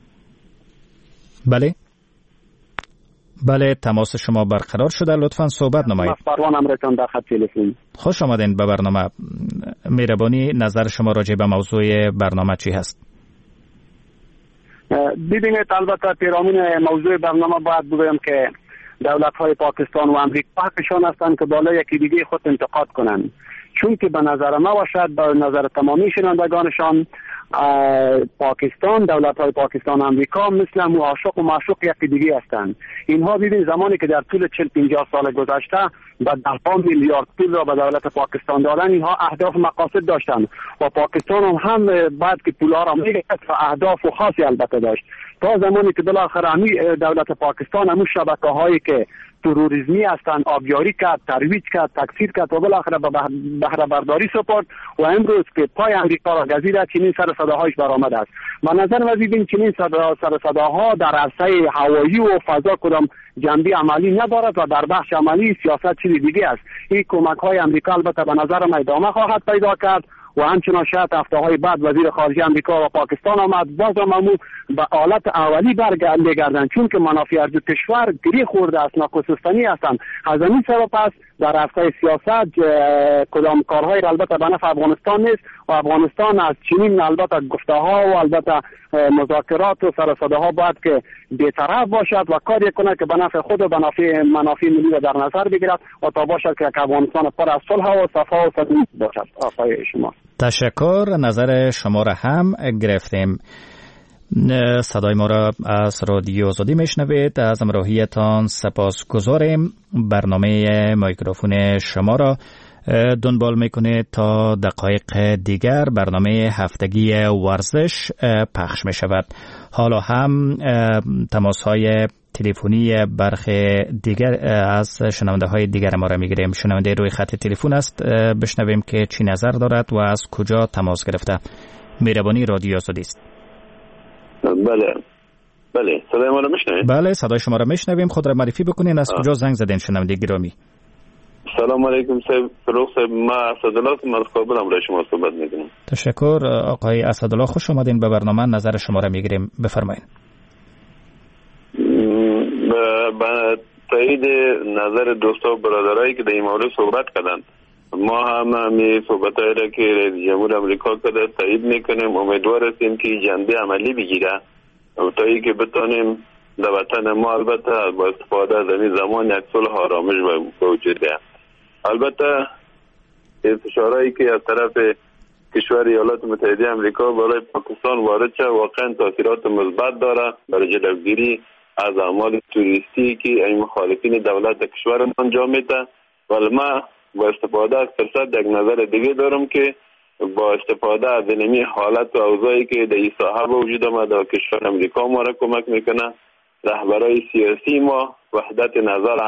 بله بله تماس شما برقرار شده، لطفاً صحبت نمایید. پروان امریکان در خط تلفن. خوش آمدین به برنامه. مهربانی نظر شما راجع به موضوع برنامه چی هست؟ ببینید البته پیرامون موضوع برنامه باید بگویم که دولت‌های پاکستان و امریکا حقشان هستند که بالای یکی دیگه خود انتقاد کنند، چون که به نظر ما باشد به نظر تمامی شنوندگانشان پاکستان، دولت های پاکستان امریکا مثل مو عاشق و معشوق یکی دیگه هستند. اینها ببین زمانی که در طول چهل پنجاه سال گذشته به ده میلیارد پول را به دولت پاکستان دادن، اینها اهداف مقاصد داشتند و پاکستان هم, هم بعد که پولها را میگرفت و اهداف و خاصی البته داشت، تا زمانی که بالاخره دولت پاکستان همون شبکه هایی که تروریسمی هستند آبیاری کرد، ترویج کرد، تکثیر کرد و بالاخره به بهره برداری سپرد و امروز که پای امریکا را گزیده چنین سر صداهایش برآمده است. به نظر من این چنین سر صداها در عرصه هوایی و فضا کدام جنبه عملی ندارد و در بخش عملی سیاست چیزی دیگه است. این کمک های امریکا البته به نظر من ادامه خواهد پیدا کرد و همچنان شاید هفته های بعد وزیر خارجه امریکا و پاکستان آمد باز هم به حالت اولی برگردن، چون که منافع دو کشور گری خورده است، ناکوسستانی هستند. از این سبب است در عرصه سیاست کدام کارهای البته به نفع افغانستان نیست و افغانستان از چنین البته گفته‌ها و البته مذاکرات و سر صداها باید که بی‌طرف باشد و کاری کنه که به نفع خود و به نفع منافع ملی را در نظر بگیرد و تا باشد که افغانستان پر از صلح و صفا و سلامت باشد. آقای شما تشکر، نظر شما را هم گرفتیم. صدای ما را از رادیو آزادی میشنوید. از همراهیتان سپاسگزاریم. برنامه میکروفون شما را دنبال میکنید. تا دقایق دیگر برنامه هفتگی ورزش پخش می شود. حالا هم تماس های تلفنی برخی دیگر از شنونده های دیگر ما را میگیریم. شنونده روی خط تلفن است، بشنویم که چی نظر دارد و از کجا تماس گرفته. مهربانی رادیو آزادی است. بله بله صدای ما را میشنوید؟ بله صدای شما را میشنویم. خود را معرفی بکنین، از کجا زنگ زدین شنونده گرامی؟ سلام علیکم صاحب. فروغ صاحب، ما اسدالله هستم از کابل، امروز شما صحبت میکنم. تشکر آقای اسدالله، خوش اومدین به برنامه. نظر شما را میگیریم، بفرمایید. به تایید نظر دوستا و برادرایی که در این مورد صحبت کردن، ما هم همی صحبتایی را که رئیس جمهور امریکا کرده تایید میکنیم. امیدوار هستیم که جنبه عملی بگیره تا ای که بتانیم در وطن ما البته با استفاده از این زمان یک صلح آرامش به وجود بیاید. البته فشارهایی که از طرف کشور ایالات متحده آمریکا برای پاکستان وارد شد واقعا تاثیرات مثبت داره برای جلوگیری از اعمال توریستی که این مخالفین دولت کشور انجام میده. ولی ما با استفاده از فرصت یک نظر دیگه دارم که با استفاده از اینمی حالت و اوضاعی که در این ساحه به وجود آمده و کشور امریکا ما را کمک میکنه، رهبرای سیاسی ما وحدت نظر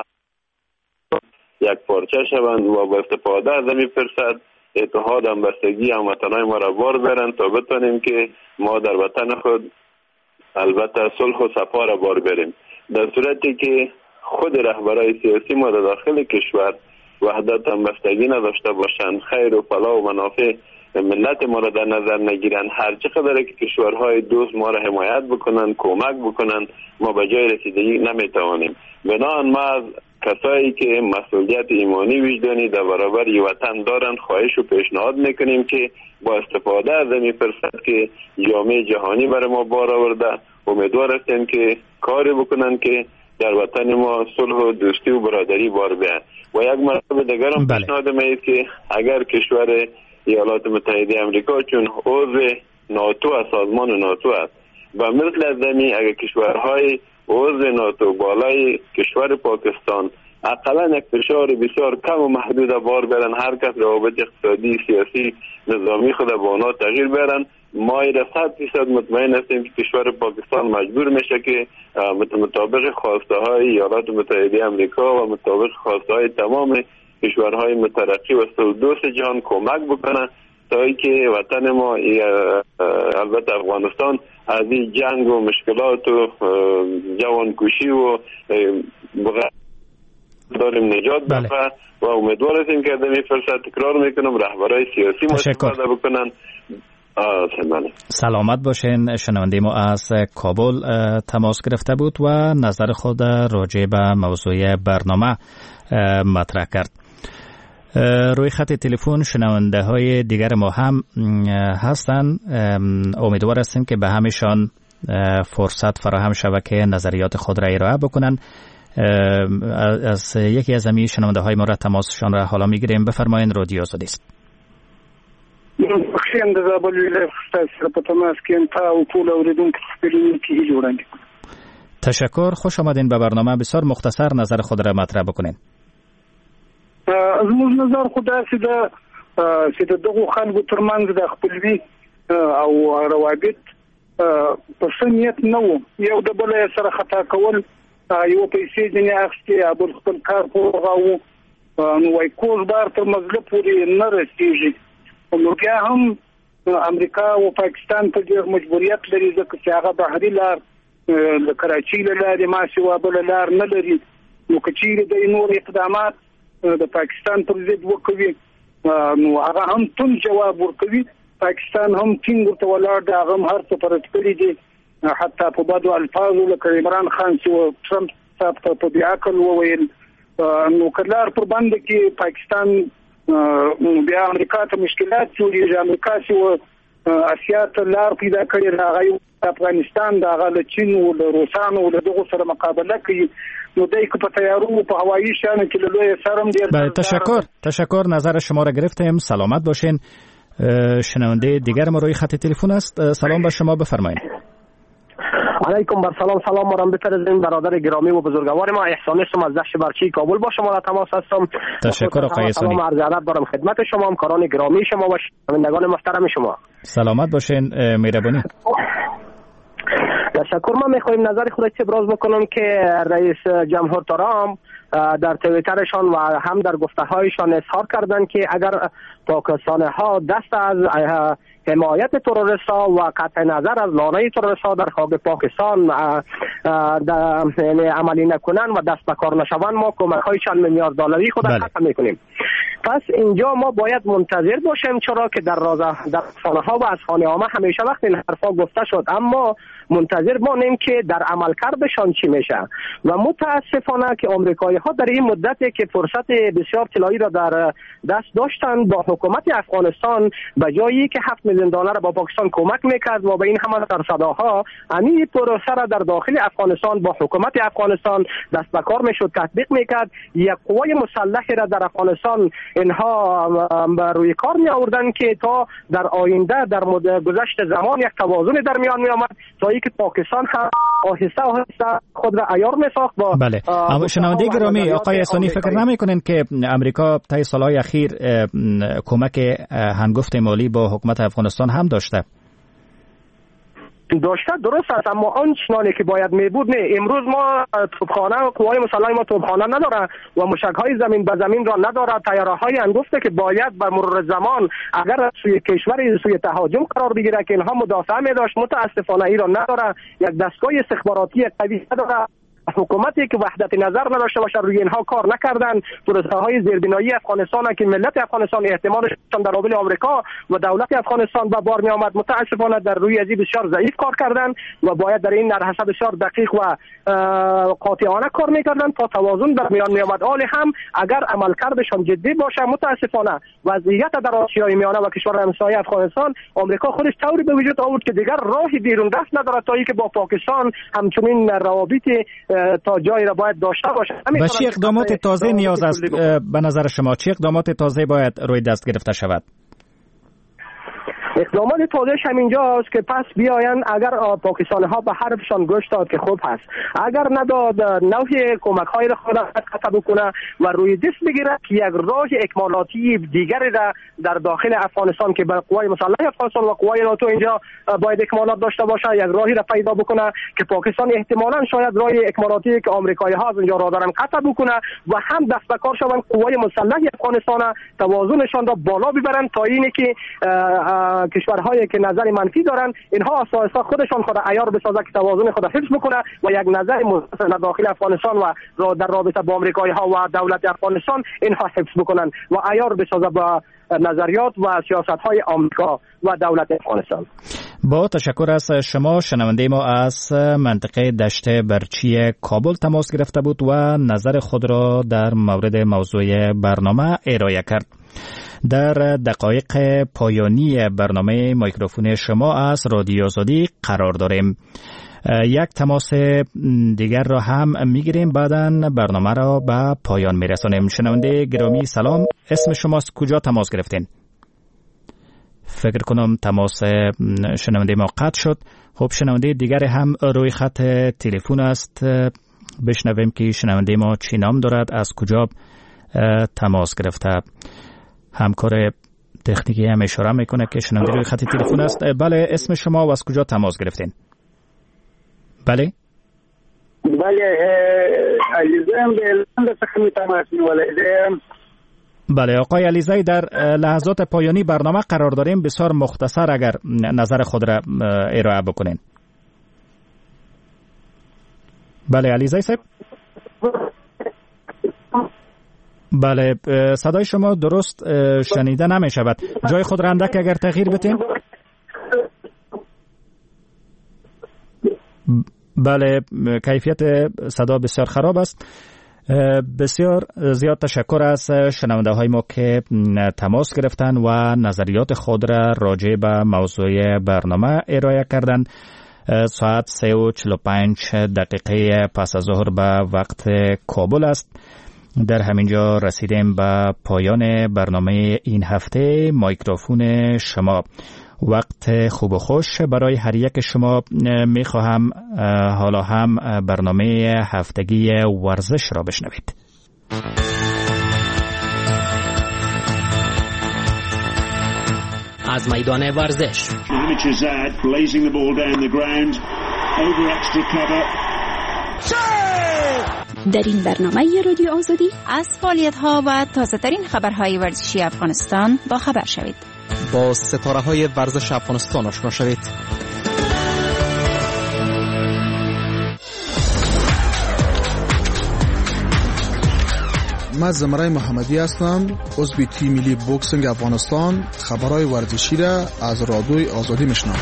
یک پارچه شوند و با استفاده از این فرصت اتحاد همبستگی هموطنان ما را بار برن تا بتانیم که ما در وطن خود البته صلح و صفا را بار بریم. در صورتی که خود رهبرای سیاسی ما در داخل کشور وحدت همبستگی نداشته باشند، خیر و فلاح و منافع ملت ما را در نظر نگیرند، هر چقدر که کشورهای دوست ما را حمایت بکنند، کمک بکنند، ما به جای رسیدگی نمیتوانیم. بنابراین ما از کسایی که مسئولیت ایمانی وجدانی در برابر وطن دارند خواهش و پیشنهاد میکنیم که با استفاده از این فرصت که جامعه جهانی برای ما بار آورده، امیدوار هستیم که کاری بکنند که در وطن ما صلح و دوستی و برادری بار بیاید. و یک مرتبه دیگر هم پیشنهاد میاد که اگر کشور ایالات متحده آمریکا چون عضو ناتو از سازمان ناتو است و مثل از زمین اگر کشورهای عضو ناتو بالای کشور پاکستان اقلا یک فشار بسیار کم و محدود بار برن، هر کس روابط اقتصادی سیاسی نظامی خود با آنها تغییر برن، ما ایره صد فیصد مطمئن هستیم که کشور پاکستان مجبور میشه که مطابق خواسته های ایالات متحده آمریکا و مطابق خواسته های تمام کشورهای مترقی و سودوست جهان کمک بکنه تا ای که وطن ما البته افغانستان از این جنگ و مشکلات و جوانکشی و داریم نجات بده و امیدوار هستیم که در این فرصت تکرار میکنم رهبرای سیاسی ما استفاده بکنن. سلامت باشین. شنونده ما از کابل تماس گرفته بود و نظر خود راجع به موضوع برنامه مطرح کرد. روی خط تلفن شنونده های دیگر ما هم هستند. امیدوار هستیم که به همشان فرصت فراهم شود که نظریات خود را ارائه بکنن. از یکی از همین شنونده های ما را تماسشان را حالا میگیریم. بفرمایید، رادیو آزادی است. بخشي اندازه بل ویلای خسته په تماس کې تا او ټول اوریدونکو خپلې کې هیله وړاندې کوم. تشکر. خوش آمدین به برنامه. بسیار مختصر نظر خود را مطرح بکنین. از موږ نظر خو داسې ده چې د دغو خلکو ترمنځ د خپلوي او روابط په ښه نیت نه و. یو د بل سره خطا کول، یو پیسې ځینې اخیستې، بل خپل کار پورغاوه، نو وایي کوز بار تر مزله پورې نه رسېږي. نو بیا هم امریکا او پاکستان په ډېر مجبوریت لري ځکه چې هغه بحري لار د کراچۍ له لارې ما سوا بله لار نه لري. نو که چیرې د نور اقدامات د پاکستان پر ضد وکوي نو هغه هم تون جواب ورکوي. پاکستان هم ټینګ ورته ولاړ دی، هغه هم هر څه پرد کړي دي، حتی په بدو الفاظو لکه عمران خان چې ټرمپ صاحب ته په بې عقل وویل. نو که لار پر بنده کې پاکستان بیا امریکا ته مشکلات جوړېږي. امریکا چې اسیا ته لار پیدا کړې ده، هغه افغانستان د هغه له چین او له روسانو له دغو سره مقابله کوي. نو دای که په تیارو په هوایي شانو کې له لوی سرم ډېر. تشکر تشکر نظر شما را گرفتیم. سلامت باشین. شنونده دیگر ما روی خط تلفن است. سلام بر شما، بفرمایید. علیکم بر سلام. سلام ما را بفرستین برادر گرامی و بزرگوار ما. احسان هستم از دشت برچی کابل با شما را تماس هستم. تشکر آقای احسانی. سلام عرض ادب دارم خدمت شما، همکاران گرامی شما و شنوندگان محترم شما. سلامت باشین. مهربانی. تشکر. من میخوایم نظر خود را ابراز بکنم که رئیس جمهور ترامپ در توییترشان و هم در گفته هایشان اظهار کردند که اگر پاکستانی ها دست از حمایت تروریست ها و قطع نظر از لانه تروریست ها در خاک پاکستان عملی نکنن و دست به کار نشوند، ما کمک های چند میلیارد دلاری خود را قطع میکنیم. پس اینجا ما باید منتظر باشیم، چرا که در راز در خانه ها و از خانه عامه همیشه وقت این حرفا گفته شد، اما منتظر باشیم که در عملکردشان چی میشه. و متاسفانه که آمریکایی ها در این مدتی که فرصت بسیار طلایی را در دست داشتند، با حکومت افغانستان به جایی که هفت میلیون دلار با پاکستان کمک میکرد و به این همه سرصداها همین پروسه را در داخل افغانستان با حکومت افغانستان دست به کار میشد تطبیق میکرد. یک قوای مسلحی را در افغانستان اینها روی کار می آوردن که تا در آینده در گذشت زمان یک توازن در میان می آمد تا اینکه پاکستان هم آهسته آهسته خود را عیار می ساخت. با بله. اما شنونده گرامی، آقای احسانی فکر نمی کنین که امریکا طی سالهای اخیر کمک هنگفت مالی با حکومت افغانستان هم داشته؟ داشته، درست است، اما آن چنانی که باید می بود نه. امروز ما توپخانه و قوای مسلح ما توپخانه نداره و موشک‌های زمین به زمین را نداره. طیاره‌های انگفته که باید بر مرور زمان اگر سوی کشور سوی تهاجم قرار بگیره که اینها مدافع می داشت، متاسفانه ای را نداره. یک دستگاه استخباراتی قوی نداره. حکومتی که وحدت نظر نداشته باشه روی اینها کار نکردن. پروسه های زیربنایی افغانستان که ملت افغانستان احتمالشان در مقابل آمریکا و دولت افغانستان به بار می آمد، متاسفانه در روی ازی بسیار ضعیف کار کردن و باید در این نرحسه بسیار دقیق و قاطعانه کار میکردن تا توازن در میان می آمد. حال هم اگر عملکردشان جدی باشه، متاسفانه وضعیت در آسیای میانه و کشور همسایه افغانستان، آمریکا خودش طوری به وجود آورد که دیگر راهی بیرون رفت نداره تا اینکه با پاکستان همچنین روابط تا جایی را باید داشته باشه. و چه اقدامات تازه نیاز است به نظر شما؟ چه اقدامات تازه باید روی دست گرفته شود؟ اقدامات تازهش همینجاست که پس بیاین اگر پاکستانی ها به حرفشان گوش داد که خوب هست، اگر نداد نوع کمک های را خود قطع بکنه و روی دست بگیره که یک راه اکمالاتی دیگری را در داخل افغانستان که به قوای مسلح افغانستان و قوای ناتو اینجا باید اکمالات داشته باشه، یک راهی را پیدا بکنه که پاکستان احتمالاً شاید راه اکمالاتی که آمریکایی ها از اینجا را دارن قطع بکنه و هم دست به کار شوند قوای مسلح افغانستان توازنشان را بالا ببرن تا اینی که کشورهایی که نظر منفی دارن اینها اساسا خودشان خود عیار بسازه که توازن خود حفظ بکنه و یک نظر مثبت داخل افغانستان و در رابطه با آمریکایی ها و دولت افغانستان اینها حفظ بکنن و عیار بسازه با نظریات و سیاست های آمریکا و دولت افغانستان. با تشکر از شما. شنونده ما از منطقه دشت برچی کابل تماس گرفته بود و نظر خود را در مورد موضوع برنامه ارائه کرد. در دقایق پایانی برنامه میکروفون شما از رادیو آزادی قرار داریم. یک تماس دیگر را هم میگیریم، بعداً برنامه را به پایان میرسانیم. شنونده گرامی سلام، اسم شماست، کجا تماس گرفتین؟ فکر کنم تماس شنونده ما قطع شد. خب شنونده دیگر هم روی خط تلفن است. بشنویم که شنونده ما چی نام دارد، از کجا تماس گرفته. همکار تکنیکی هم اشاره میکنه که شنونده روی خط تلفن است. بله، اسم شما و از کجا تماس گرفتین؟ بله بله علیزم بلند سخمی تماس می‌ولدم. بله آقای علیزی، در لحظات پایانی برنامه قرار داریم. بسیار مختصر اگر نظر خود را ارائه بکنین. بله علیزی صاحب. بله صدای شما درست شنیده نمی شود. جای خود را اندک اگر تغییر بتین. بله کیفیت صدا بسیار خراب است. بسیار زیاد تشکر از شنونده های ما که تماس گرفتن و نظریات خود را راجع به موضوع برنامه ارائه کردند. ساعت سه و چهل و پنج دقیقه پس از ظهر به وقت کابل است. در همینجا رسیدیم به پایان برنامه این هفته. مایکروفون شما. وقت خوب و خوش برای هر یک شما. می خواهم حالا هم برنامه هفتگی ورزش را بشنوید. از میدان ورزش در این برنامه رادیو آزادی از فعالیت‌ها و تازه‌ترین خبرهای ورزشی افغانستان با خبر شوید. با ستاره‌های ورزش افغانستان آشنا شوید. من زمرای محمدی هستم، عضو تیم ملی بوکسینگ افغانستان. خبرهای ورزشی را از رادیوی آزادی میشنوم.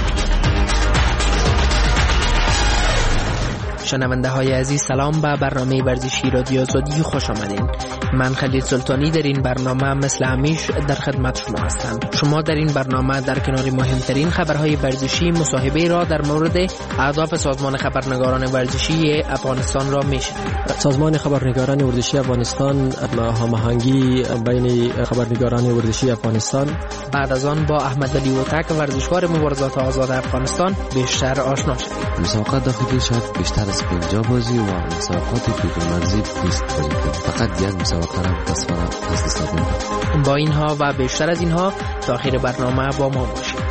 شنونده های عزیز سلام، به برنامه ورزشی رادیو آزادی خوش آمدین. من خلیل سلطانی در این برنامه مثل همیشه در خدمت شما هستم. شما در این برنامه در کنار مهمترین خبرهای ورزشی مصاحبه را در مورد اهداف سازمان خبرنگاران ورزشی افغانستان را میشنوید. سازمان خبرنگاران ورزشی افغانستان هماهنگی بین خبرنگاران ورزشی افغانستان. بعد از آن با احمد علی وتک ورزشکار مبارزات آزاد افغانستان بیشتر آشنا شوید. مسابقات داخلی شاید بیشتر از پنجاه بازی و مسابقات بدون مرزی بیست بازی کنیم. فقط یک مسابقه را تصویر از دست دادیم. با اینها و بیشتر از اینها تا آخر برنامه با ما باشید.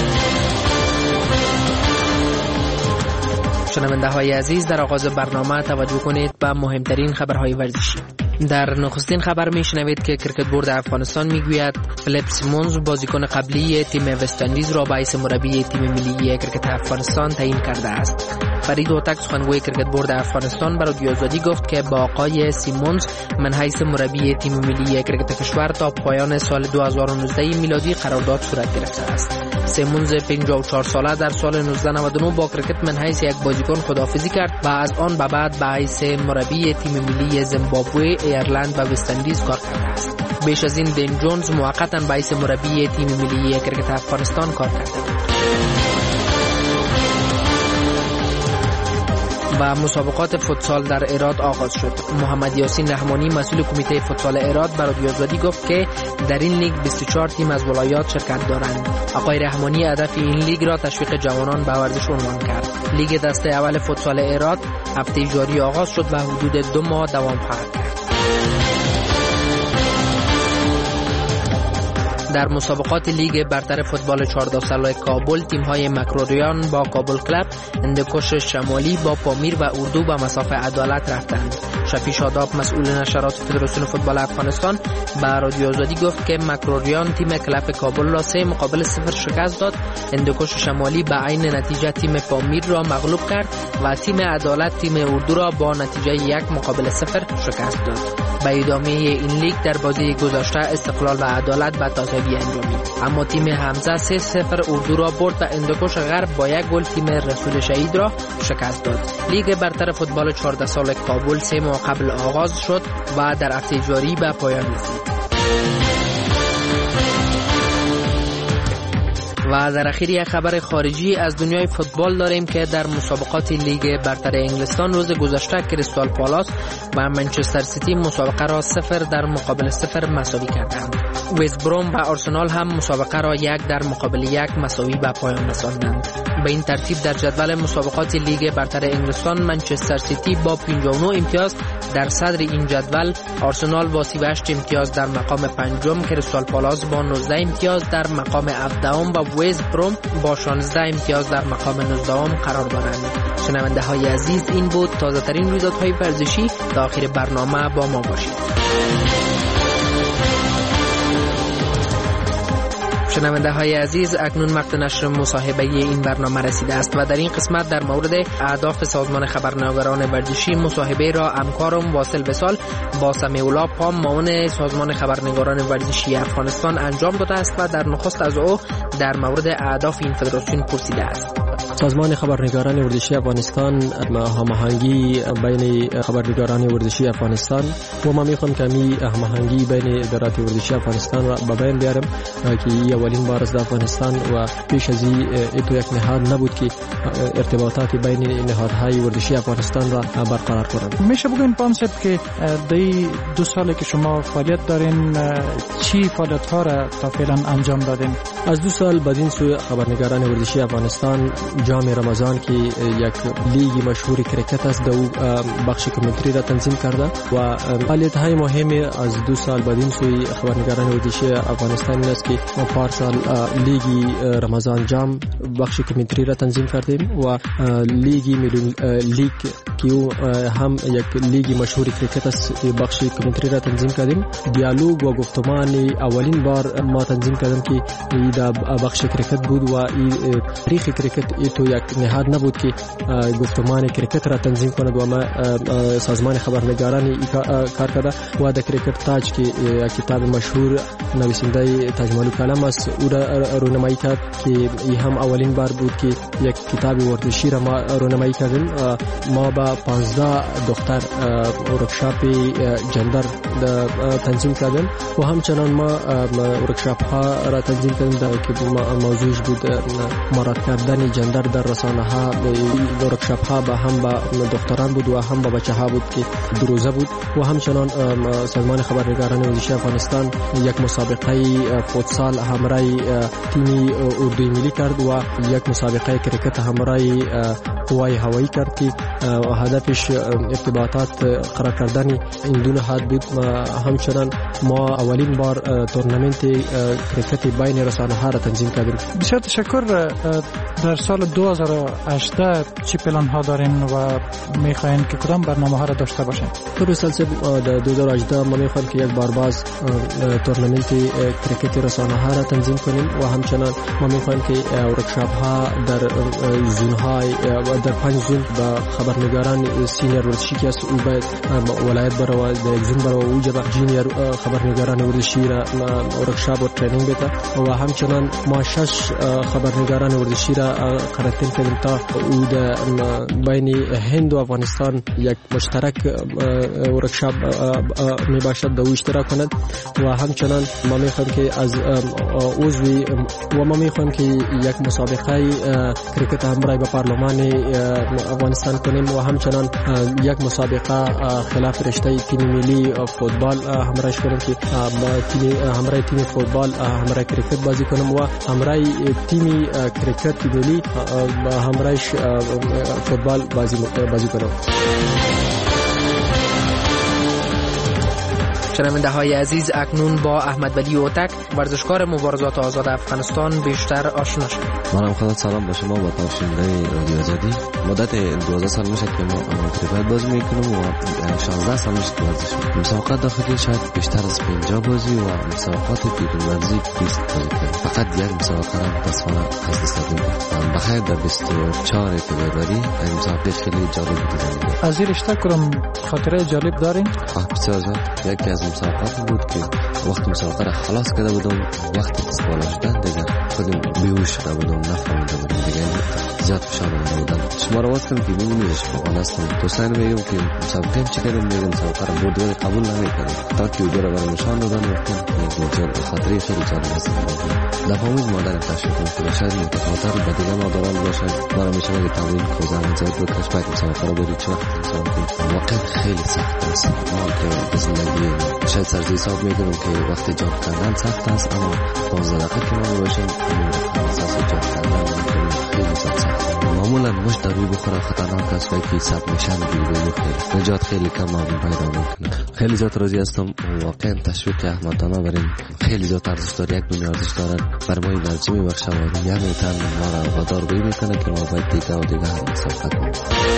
شنونده های عزیز، در آغاز برنامه توجه کنید به مهمترین خبرهای ورزشی. در نخستین خبر میشنوید که کرکت بورد افغانستان میگوید فلیپ سیمونز بازیکن قبلی تیم وست اندیز را به حیث مربی تیم ملی کرکت افغانستان تعیین کرده است. فرید هوتک سخنگوی کرکت بورد افغانستان به رادیو آزادی گفت که با آقای سیمونز من حیث مربی تیم ملی کرکت کشور تا پایان سال دو هزار و نوزده میلادی قرارداد صورت گرفته است. سیمونز پنجاه و چهار ساله در سال نوزده نود و نه با کرکت من حیث یک بازیکن خداحافظی کرد و از آن به بعد به حیث مربی تیم ملی زیمبابوه، ایرلند و وست اندیز کار کرده است. بیش از این دین جونز موقتا به حیث مربی تیم ملی کرکت افغانستان کار کرده بود. و مسابقات فوتسال در ایراد آغاز شد. محمد یاسین رحمانی مسئول کمیته فوتسال ایراد به رادیو آزادی گفت که در این لیگ بیست و چهار تیم از ولایات شرکت دارند. آقای رحمانی هدف این لیگ را تشویق جوانان به ورزش عنوان کرد. لیگ دسته اول فوتسال ایراد هفته جاری آغاز شد و حدود دو ماه دوام خواهد کرد. در مسابقات لیگ برتر فوتبال چهارده ساله کابل تیم‌های مکروریان با کابل کلب، هندوکش شمالی با پامیر و اردو به مساف عدالت رفتند. شفیع شاداب مسئول نشرات فدراسیون فوتبال افغانستان به رادیو آزادی گفت که مکروریان تیم کلب کابل را سه مقابل صفر شکست داد. هندوکش شمالی به عین نتیجه تیم پامیر را مغلوب کرد و تیم عدالت تیم اردو را با نتیجه یک مقابل صفر شکست داد. به ادامه این لیگ در بازی گذشته استقلال و عدالت به تازگی انجامید، اما تیم حمزه سه صفر اردو را برد و هندوکش غرب با یک گل تیم رسول شهید را شکست داد. لیگ برتر فوتبال چهارده ساله کابل سه ماه قبل آغاز شد و در هفته جاری به پایان رسید. و در اخیر یک خبر خارجی از دنیای فوتبال داریم که در مسابقات لیگ برتر انگلستان روز گذشته کریستال پالاس و منچستر سیتی مسابقه را صفر در مقابل صفر مساوی کردند. وست بروم و آرسنال هم مسابقه را یک در مقابل یک مساوی به پایان رساندند. به این ترتیب در جدول مسابقات لیگ برتر انگلستان منچستر سیتی با پنجاه و نه امتیاز در صدر این جدول، آرسنال با سی و هشت امتیاز در مقام پنجم، کریستال پالاس با نوزده امتیاز در مقام هفدهم و وست بروم با شانزده امتیاز در مقام نوزدهم قرار دارند. شنونده های عزیز، این بود تازه ترین رویدادهای ورزشی. تا آخر برنامه با ما باشید. شنونده های عزیز، اکنون وقت نشر مصاحبه این برنامه رسیده است و در این قسمت در مورد اهداف سازمان خبرنگاران ورزشی مصاحبه را همکارم واصل وصال با سمیع‌الله پام معاون سازمان خبرنگاران ورزشی افغانستان انجام داده است و در نخست از او در مورد اهداف این فدراسیون پرسیده است. سازمان خبرنگاران ورزشی افغانستان هماهنگی بین خبرنگاران ورزشی افغانستان و ما میخوام که می هماهنگی بین ادارات ورزشی افغانستان را به بیان بیارم که اولین بار است در افغانستان و پیش از این تو یک نهاد نبود که ارتباطات بین نهادهای ورزشی افغانستان را برقرار کنند. میشه بگوین پام صاحب که در دو سالی که شما فعالیت دارین چی فعالیت ها را تا فعلا انجام دادین؟ از دو سال بعد این سو خبرنگاران ورزشی افغانستان جام رمضان که یک لیگ مشهور کرکت است در بخش کامنتری را تنظیم کرده و فعالیت های مهمی از دو سال بعد این سوی خبرنگاران ورزشی افغانستان است که ما پارسال لیگ رمضان جام بخش کامنتری را تنظیم کردیم و لیگ میلیون لیگ که هم یک لیگ مشهور کرکت است بخش کامنتری را تنظیم کردیم. دیالوگ و گفتمان اولین بار ما تنظیم کردیم که در بخش کرکت بود و این تاریخ کرکت تو یک نهاد نبود که گفتمان کرکت را تنظیم کند و ما سازمان خبرنگاران کار کرده و در کرکت تاج که کتاب مشهور نویسنده تاج ملک علم است او را رونمایی کرد که این هم اولین بار بود که یک کتاب ورزشی را ما رونمایی کردیم. ما با پانزده دختر ورکشاپ جندر تنظیم کردیم و همچنان ما ورکشاپ ها را تنظیم کردیم که موضوعش بود مهارت کردن جندر در رسانه ها. ورکشاپ ها با هم با دختران بود و هم با بچه ها بود که دو روزه بود و همچنان سازمان خبرنگاران ورزشی افغانستان یک مسابقه فوتسال همراه تیم اردوی ملی کرد و یک مسابقه کرکت همراه قوای هوایی کرد که هدفش ارتباطات قرار کردن این دو نهاد بود. همچنان ما اولین بار تورنمنت کرکت بین رسانه ها را تنظیم کردیم. بسیار تشکر. در سال دو هزار و هجده چی پلان ها دارین و میخواین که کدام برنامه ها را داشته باشین؟ در سال در دو هزار و هجده ما میخوایم که یک بار باز تورنمنت کرکت رسانه ها را تنظیم کنیم و همچنان ما میخوایم که ورکشاپ ها در زون های در پنج زون با خبرنگاران سینیر ورزشی که است او باید ولایت برای در یک زون برای او جب جونیور خبرنگاران ورزشی را ورکشاپ و ترینینگ بده و همچنان ما شش خبرنگاران ورزشی را قرارتین کردیم تا او در بین هند و افغانستان یک مشترک ورکشاپ می باشد در او اشتراک کند و همچنان ما میخوایم که از عضوی و ما میخوایم که یک مسابقه کرکت همراه با پارلمان افغانستان کنیم و همچنان یک مسابقه خلاف رشته تیم ملی فوتبال همراهش کنیم که تیم همراه تیم فوتبال همراه کرکت بازی کنیم و همراه تیم کرکت ملی همراهش فوتبال بازی بازی کنیم. شنونده های عزیز، اکنون با احمد ولی اوتک ورزشکار مبارزات آزاد افغانستان بیشتر آشنا شدیم. منم خدا سلام به شما با تماشاگران رادیو آزادی. مدت دوازده سال میشه که ما کرکت بازی میکنیم و شانزده سال میشه که ورزش میکنیم. مسابقات داخلی شاید بیشتر از پنجاه بازی و مسابقات بیرون ورزی بیست بازی کردیم. فقط یک مسابقه را متاسفانه از دست دادیم. بخیر در بیست و چهار فبروری این مسابقه خیلی جالب بود. از این رشته کدام خاطره جالب دارین؟ بسیار زیاد. یکی از مسابقات بود که وقت مسابقه را خلاص کرده بودم، وقت استقبال شدن دیگه خودم بیهوش شده بودم نفهمیده بودم دیگه زیاد فشار آورده بودن. شما رو واسه کنم که میبینیش فوقان هستم دوستان میگم که مسابقه چی کردم میگم مسابقه رو برد ولی قبول نمیکنم تا که او را برای نشان دادن وقتی یک خاطری خیلی جالب هست. دفعه مادرم تشویق میکنه شاید متفاوت‌تر با دیگه مادران باشد برای میشه که تمرین کوزه زیاد بود کشبک مسابقه رو برید چه وقت مسابقه واقعا خیلی سخت است. ما که زندگی شاید سرزی حساب میکنم که وقتی جاب کردن سخت است اما پانزده دقیقه که ما باشیم همین اساس جاب کردن خیلی سخت. معمولا مشت در روی بخوره خطرناک است و که سب نشان بگیریم خیلی نجات خیلی کم آبی پیدا میکنه. خیلی زیاد راضی هستم واقعا تشویق احمدانه بریم خیلی زیاد ارزش داره. یک دنیا ارزش داره برای ما انرژی میبخشه و یک میتن ما را وادار بی میکنه که ما باید دیگه و دیگه هم مسابقه کنیم.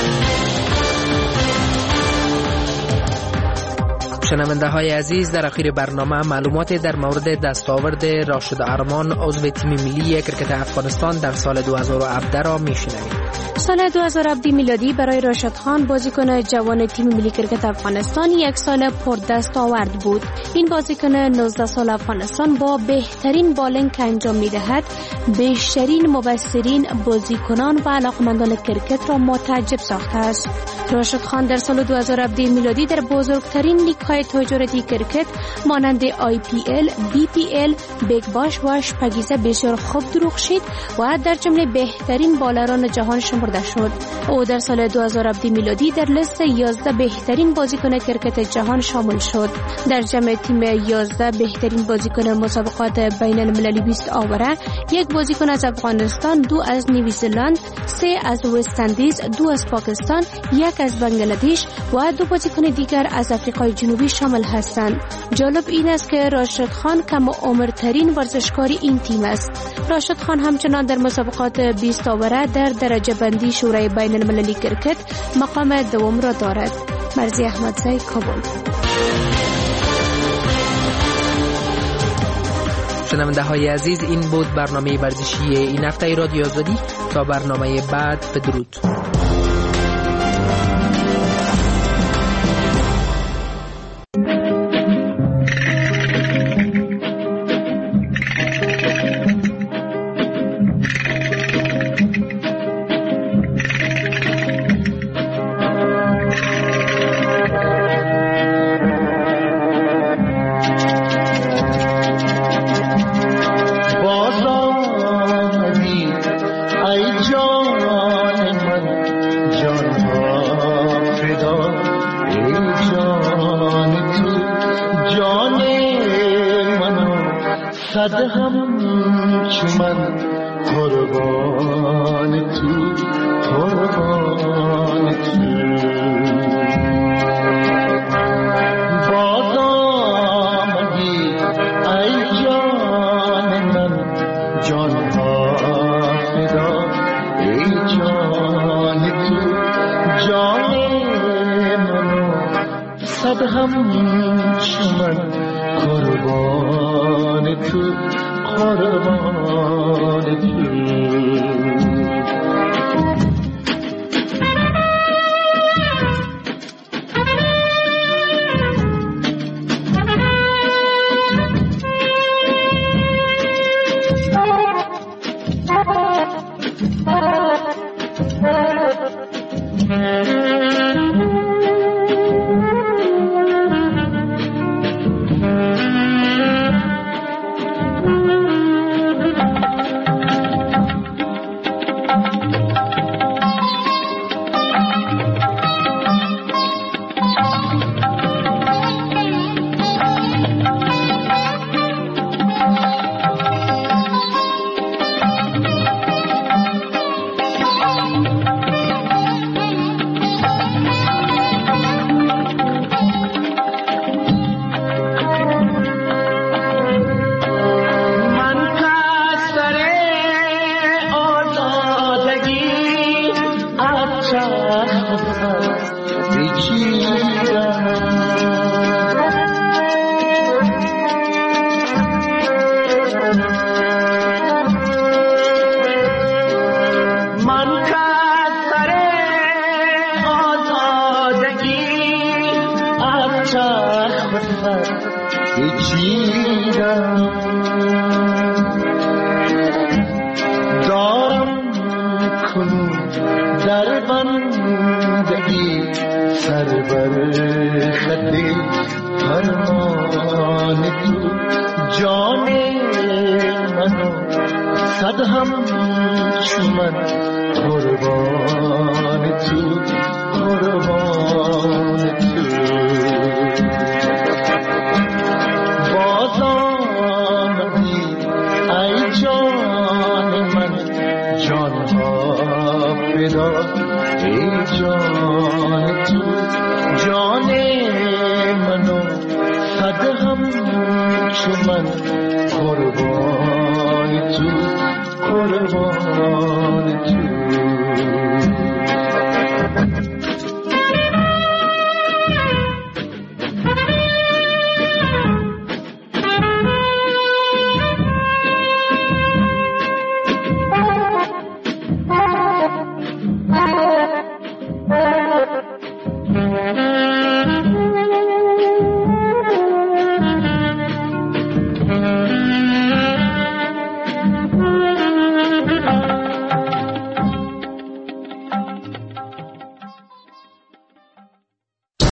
شنونده های عزیز، در اخیر برنامه معلومات در مورد دستاورد راشد ارمان عضو تیم ملی کرکت افغانستان در سال دو هزار و هفده را میشنوید. سال دو هزار و هفده میلادی برای راشد خان بازیکن جوان تیم ملی کرکت افغانستان یک سال پردستاورد بود. این بازیکن نوزده سال افغانستان با بهترین بالینگ که انجام میدهد بیشترین مبصرین بازیکنان و علاقمندان کرکت را متعجب ساخته است. راشد خان در سال دو هزار و هفده میلادی در بزرگترین لیگ های تجارتی کرکت مانند آی پی ال، بی پی ال، بیگ باش و شپگیزه بسیار خوب درخشید و در جمله بهترین بالران جهان شمرده شد. او در سال دو هزار و هفده میلادی در لیست یازده بهترین بازیکن کرکت جهان شامل شد. در جمع تیم یازده بهترین بازیکن مسابقات بین المللی بیست آوره، یک بازیکن از افغانستان، دو از نیوزیلند، سه از وست اندیز، دو از پاکستان، یک از بنگلادش و دو بازیکن دیگر از آفریقای جنوبی شامل هستند. جالب این است که راشد خان کم عمرترین ورزشکار این تیم است. راشد خان همچنان در مسابقات بیست آوره در درجه بندی شورای بین المللی کرکت مقام دوم را دارد. مرزی احمدزی، کابل. شنونده های عزیز، این بود برنامه ورزشی این هفته رادیو آزادی. تا برنامه بعد، بدرود. پیچیدم بر خط فرمان تو جان منو صد هم چومن قربان تو قربان تو باز آمدی ای جان من جانها فدا ای جان تو جان منو صد هم چومن قربان تو قربان